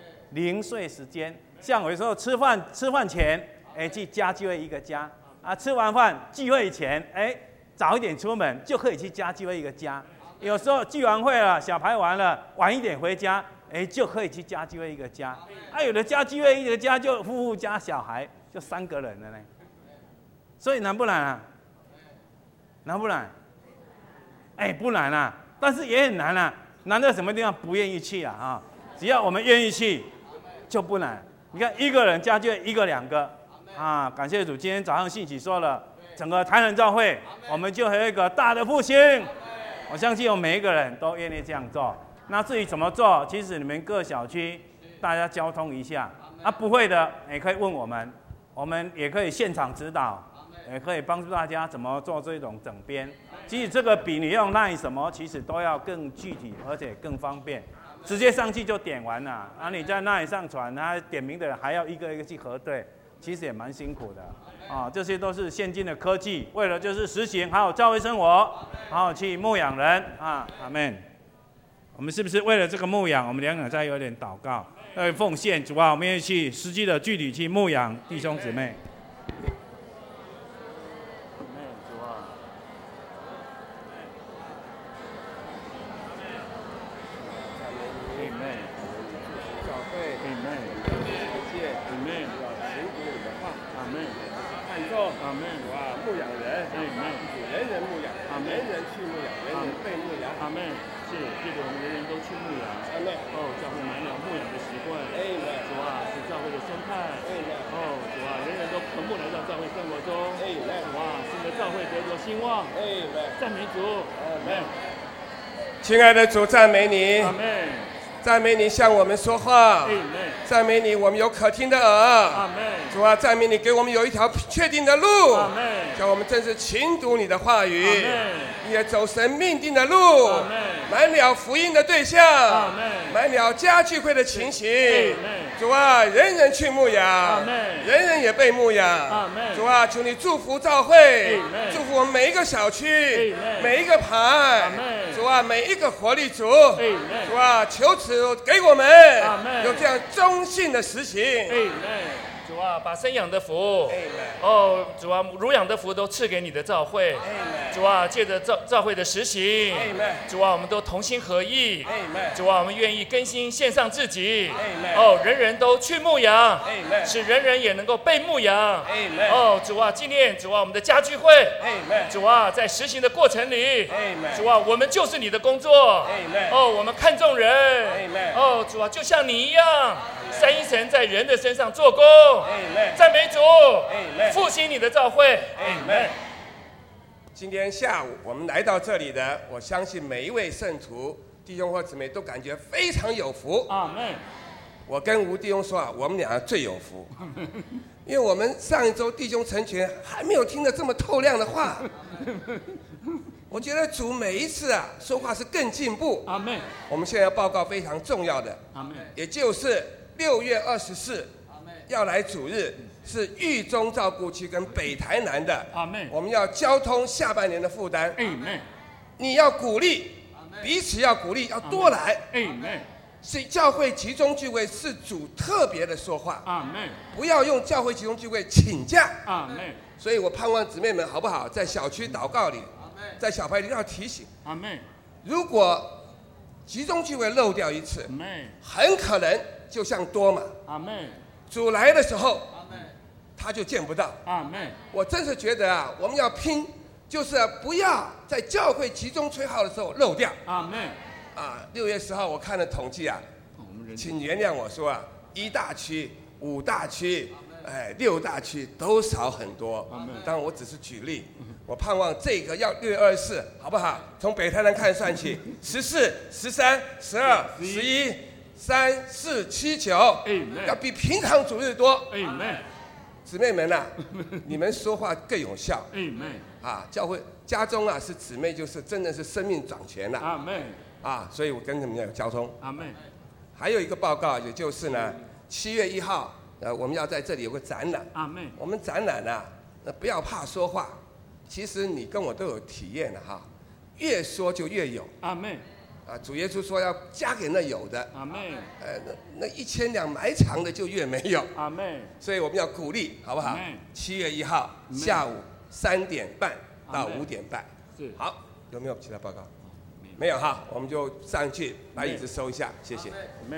像有时候吃饭前，去加聚会一个家吃完饭聚会前，早一点出门就可以去加聚会一个家。有时候聚完会了，小牌完了，晚一点回家，就可以去加聚会一个家。有的加聚会一个家就夫妇加小孩，就3个人了呢。所以难不难难不难？不难但是也很难难在什么地方？不愿意去只要我们愿意去，就不难。你看1个人加聚会1个2个感谢主，今天早上信息说了，整个台南教会我们就有一个大的复兴。我相信我们每一个人都愿意这样做。那至于怎么做，其实你们各小区大家交通一下不会的也可以问我们也可以现场指导，也可以帮助大家怎么做这种整编。其实这个比你用 LINE 什么，其实都要更具体，而且更方便，直接上去就点完了你在 LINE 上传点名的人还要一个一个去核对，其实也蛮辛苦的这些都是现今的科技，为了就是实行好教会生活，好好去牧养人阿们。我们是不是为了这个牧养，我们两个再有点祷告，奉献主我们要去实际的具体去牧养弟兄姊妹。 牧养人，人人牧养，人人去牧养，人人被牧养。 阿门。是，借着我们人人都去牧养。 阿门。 教会满了牧养的习惯。主是教会的生态。主人人都渴慕来到教会生活中。主使得教会得着兴旺。赞美主。阿门。 亲爱的主，赞美你。 阿门。 赞美你向我们说话，赞美你我们有可听的耳，主赞美你给我们有一条确定的路，叫我们真是勤读你的话语，也走神命定的路，满了福音的对象，满了家聚会的情形，主人人去牧养，人人也被牧养，主求你祝福教会，祝福我们每一个小区，每一个盘，主每一个活力组，主求此给我们有这样忠信的实行。 主把生养的福，主乳养的福都赐给你的教会。主借着教会的实行，主我们都同心合意。主我们愿意更新献上自己。人人都去牧养，使人人也能够被牧养。主纪念主我们的家聚会。主在实行的过程里，主我们就是你的工作。我们看重人。主就像你一样，三一神在人的身上做工。赞美主，复兴你的教会。 今天下午我们来到这里的，我相信每一位圣徒弟兄或姊妹都感觉非常有福。 阿门。 我跟吴弟兄说啊，我们俩最有福，因为我们上一周弟兄成全还没有听得这么透亮的话。我觉得主每一次啊说话是更进步。 阿门。 我们现在要报告非常重要的， 阿门。 也就是6月24要来主日，是狱中照顾区跟北台南的。 阿门。 我们要交通下半年的负担。 阿门。 你要鼓励，彼此要鼓励，要多来。 阿门。 是教会集中聚会是主特别的说话。 阿门。 不要用教会集中聚会请假。 阿门。 所以我盼望姊妹们好不好，在小区祷告里，在小牌里要提醒。 阿门。 如果集中聚会漏掉一次，很可能就像多马。 阿门。 主来的时候，他就见不到。 阿门。 我真是觉得啊，我们要拼，就是不要在教会集中吹号的时候漏掉。 阿门。 啊，6月10号我看了统计啊，请原谅我说啊，1大区、5大区、6大区都少很多。当然我只是举例，我盼望这个要6月24，好不好？从北台南看算起，14、13、12、11、3、4、7、9，要比平常主日多。姊妹们啊，你们说话更有效。啊，教会家中啊是姊妹，就是真的是生命掌权了。 阿门。 啊，所以我跟你们有交通。 阿门。 还有一个报告，也就是呢，7月1号，我们要在这里有个展览。 阿门。 我们展览啊，不要怕说话，其实你跟我都有体验了哈，越说就越有。阿门。啊，主耶稣说要加给那有的。阿门。那1000两埋藏的就越没有。阿门。所以我们要鼓励，好不好？7月1号下午3点半到5点半。是。好，有没有其他报告？没有哈，我们就上去把椅子收一下，谢谢。